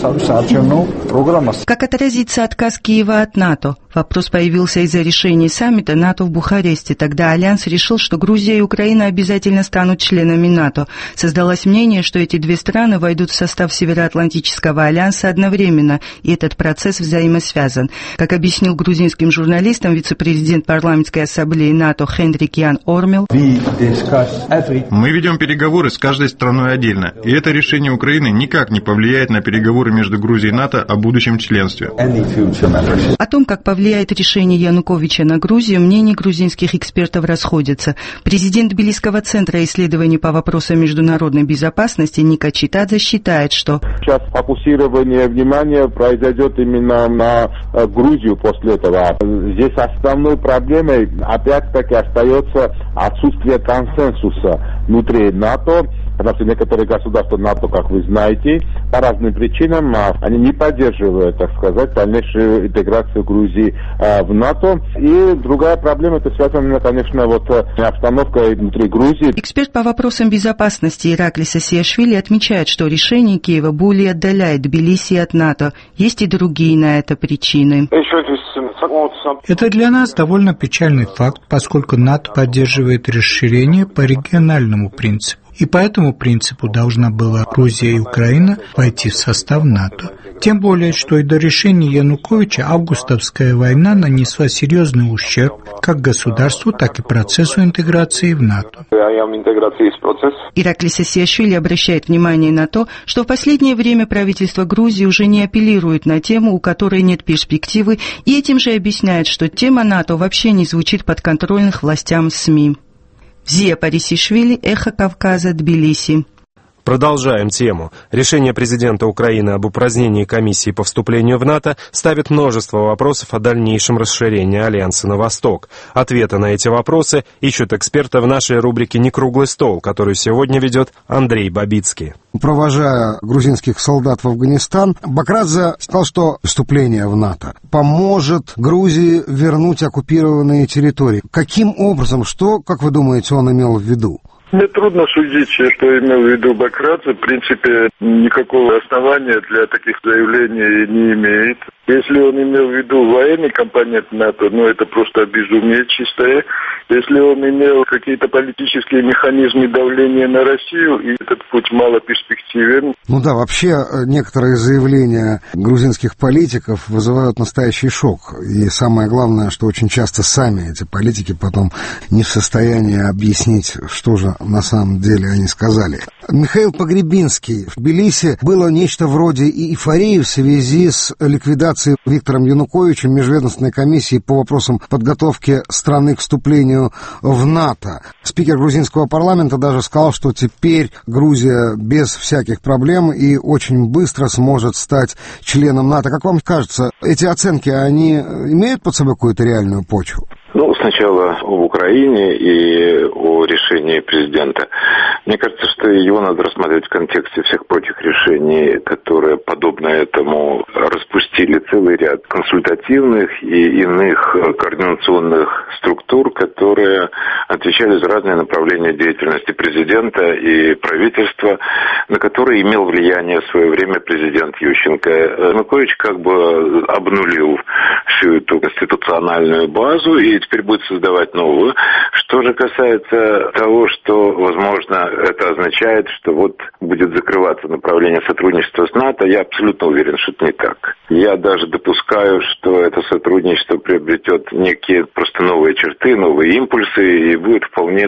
Как отразится отказ Киева от НАТО? Вопрос появился из-за решения саммита НАТО в Бухаресте. Тогда Альянс решил, что Грузия и Украина обязательно станут членами НАТО. Создалось мнение, что эти две страны войдут в состав Североатлантического альянса одновременно, и этот процесс взаимосвязан. Как объяснил грузинским журналистам вице-президент парламентской ассамблеи НАТО Хендрик Ян Ормел, мы ведем переговоры с каждой страной отдельно, и это решение Украины никак не повлияет на переговоры между Грузией и НАТО о будущем членстве. О том, как повлияет решение Януковича на Грузию, мнения грузинских экспертов расходятся. Президент Тбилисского центра исследований по вопросам международной безопасности Ника Читадзе считает, что сейчас фокусирование внимания произойдет именно на Грузию после этого. Здесь основной проблемой опять-таки остается отсутствие консенсуса внутри НАТО, потому что некоторые государства НАТО, как вы знаете, по разным причинам, они не поддерживают, так сказать, дальнейшую интеграцию Грузии в НАТО. И другая проблема, это связано, конечно, обстановкой внутри Грузии. Эксперт по вопросам безопасности Ираклий Сасиашвили отмечает, что решение Киева более отдаляет Тбилиси от НАТО. Есть и другие на это причины. Это для нас довольно печальный факт, поскольку НАТО поддерживает расширение по региональному принципу. И по этому принципу должна была Грузия и Украина войти в состав НАТО. Тем более, что и до решения Януковича августовская война нанесла серьезный ущерб как государству, так и процессу интеграции в НАТО. Ираклий Сасиашвили обращает внимание на то, что в последнее время правительство Грузии уже не апеллирует на тему, у которой нет перспективы, и этим же объясняет, что тема НАТО вообще не звучит подконтрольных властям СМИ. Мзия Парисишвили, Эхо Кавказа, Тбилиси. Продолжаем тему. Решение президента Украины об упразднении комиссии по вступлению в НАТО ставит множество вопросов о дальнейшем расширении Альянса на восток. Ответы на эти вопросы ищут эксперты в нашей рубрике «Не круглый стол», которую сегодня ведет Андрей Бабицкий. Провожая грузинских солдат в Афганистан, Бакрадзе сказал, что вступление в НАТО поможет Грузии вернуть оккупированные территории. Каким образом, что, как вы думаете, он имел в виду? Мне трудно судить, что имел в виду Бакрадзе. В принципе, никакого основания для таких заявлений не имеет. Если он имел в виду военный компонент НАТО, это просто безумие чистое. Если он имел какие-то политические механизмы давления на Россию, и этот путь мало перспективен. Вообще, некоторые заявления грузинских политиков вызывают настоящий шок. И самое главное, что очень часто сами эти политики потом не в состоянии объяснить, что же на самом деле они сказали. Михаил Погребинский. В Тбилиси было нечто вроде эйфории в связи с ликвидацией Виктором Януковичем межведомственной комиссии по вопросам подготовки страны к вступлению в НАТО. Спикер грузинского парламента даже сказал, что теперь Грузия без всяких проблем и очень быстро сможет стать членом НАТО. Как вам кажется, эти оценки, они имеют под собой какую-то реальную почву? Сначала об Украине и о решении президента. Мне кажется, что его надо рассматривать в контексте всех прочих решений, которые, подобно этому, распустили целый ряд консультативных и иных координационных структур, которые отвечали за разные направления деятельности президента и правительства, на которые имел влияние в свое время президент Ющенко. Янукович обнулил всю эту конституциональную базу и теперь будет создавать новую. Что же касается того, что, возможно, это означает, что будет закрываться направление сотрудничества с НАТО, я абсолютно уверен, что это не так. Я даже допускаю, что это сотрудничество приобретет некие просто новые черты, новые импульсы и будет вполне,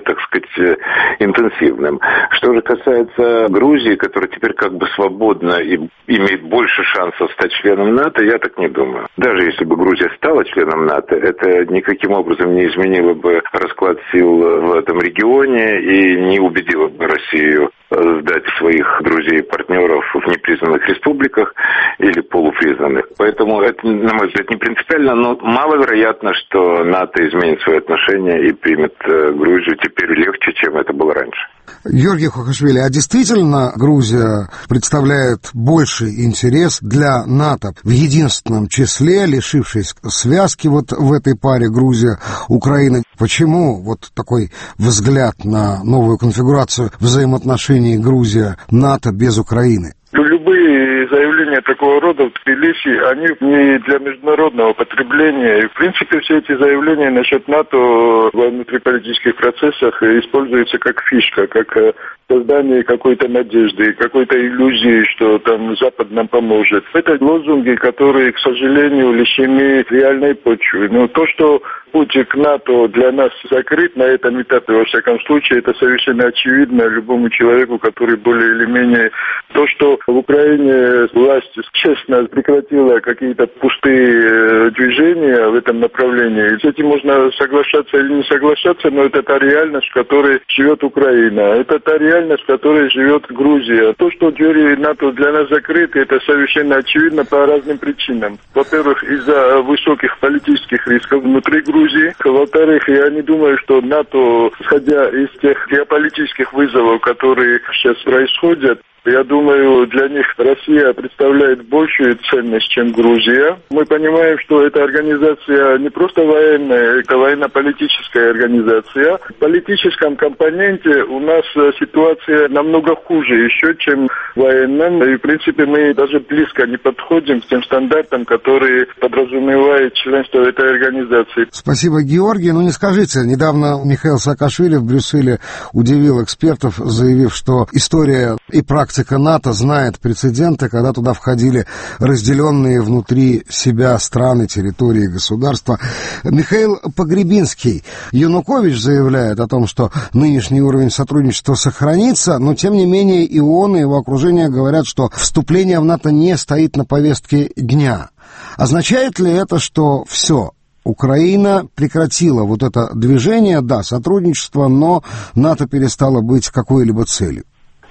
интенсивным. Что же касается Грузии, которая теперь свободна и имеет больше шансов стать членом НАТО, я так не думаю. Даже если бы Грузия стала членом НАТО, это никаким образом не изменило бы расклад сил в этом регионе и не убедило бы Россию сдать своих друзей и партнеров в непризнанных республиках или полупризнанных. Поэтому это, на мой взгляд, не принципиально, но маловероятно, что НАТО изменит свои отношения и примет Грузию теперь легче, чем это было раньше. Георгий Хохашвили, а действительно Грузия представляет больший интерес для НАТО в единственном числе, лишившись связки в этой паре Грузия-Украина? Почему такой взгляд на новую конфигурацию взаимоотношений Грузия-НАТО без Украины? Любые заявления такого рода в Тбилиси, они не для международного потребления. И, в принципе, все эти заявления насчет НАТО во внутриполитических процессах используются как фишка, как создание какой-то надежды, какой-то иллюзии, что Запад нам поможет. Это лозунги, которые, к сожалению, лишены реальной почвы. То, что путь к НАТО для нас закрыт на этом этапе, во всяком случае, это совершенно очевидно любому человеку, который более или менее... То, что в Украине власть честно прекратила какие-то пустые движения в этом направлении, с этим можно соглашаться или не соглашаться, но это та реальность, в которой живет Украина. Это та реальность, в которой живет Грузия. То, что двери НАТО для нас закрыты, это совершенно очевидно по разным причинам. Во-первых, из-за высоких политических рисков внутри Грузии. Во-вторых, я не думаю, что НАТО, исходя из тех геополитических вызовов, которые сейчас происходят, я думаю, для них Россия представляет большую ценность, чем Грузия. Мы понимаем, что эта организация не просто военная, это военно-политическая организация. В политическом компоненте у нас ситуация намного хуже еще, чем в военном. И, в принципе, мы даже близко не подходим к тем стандартам, которые подразумевают членство этой организации. Спасибо, Георгий. Не скажите, недавно Михаил Саакашвили в Брюсселе удивил экспертов, заявив, что история и практика НАТО знает прецеденты, когда туда входили разделенные внутри себя страны, территории, государства. Михаил Погребинский. Янукович заявляет о том, что нынешний уровень сотрудничества сохранится, но тем не менее и он, и его окружение говорят, что вступление в НАТО не стоит на повестке дня. Означает ли это, что все? Украина прекратила это движение, сотрудничество, но НАТО перестало быть какой-либо целью?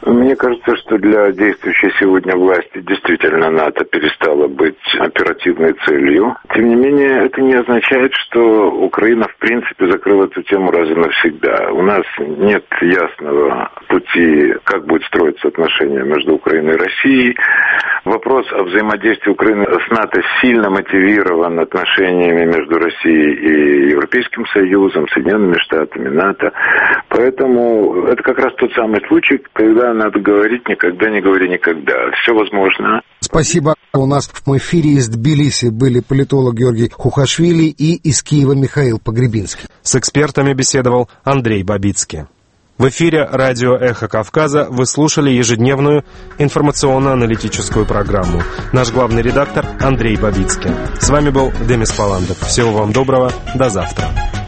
Мне кажется, что для действующей сегодня власти действительно НАТО перестало быть оперативной целью. Тем не менее, это не означает, что Украина в принципе закрыла эту тему раз и навсегда. У нас нет ясного пути, как будет строиться отношения между Украиной и Россией. Вопрос о взаимодействии Украины с НАТО сильно мотивирован отношениями между Россией и Европейским Союзом, Соединенными Штатами, НАТО. Поэтому это как раз тот самый случай, когда надо говорить «никогда не говори никогда». Все возможно. Спасибо. У нас в эфире из Тбилиси были политолог Георгий Хухашвили и из Киева Михаил Погребинский. С экспертами беседовал Андрей Бабицкий. В эфире радио «Эхо Кавказа» вы слушали ежедневную информационно-аналитическую программу. Наш главный редактор Андрей Бабицкий. С вами был Демис Паландов. Всего вам доброго. До завтра.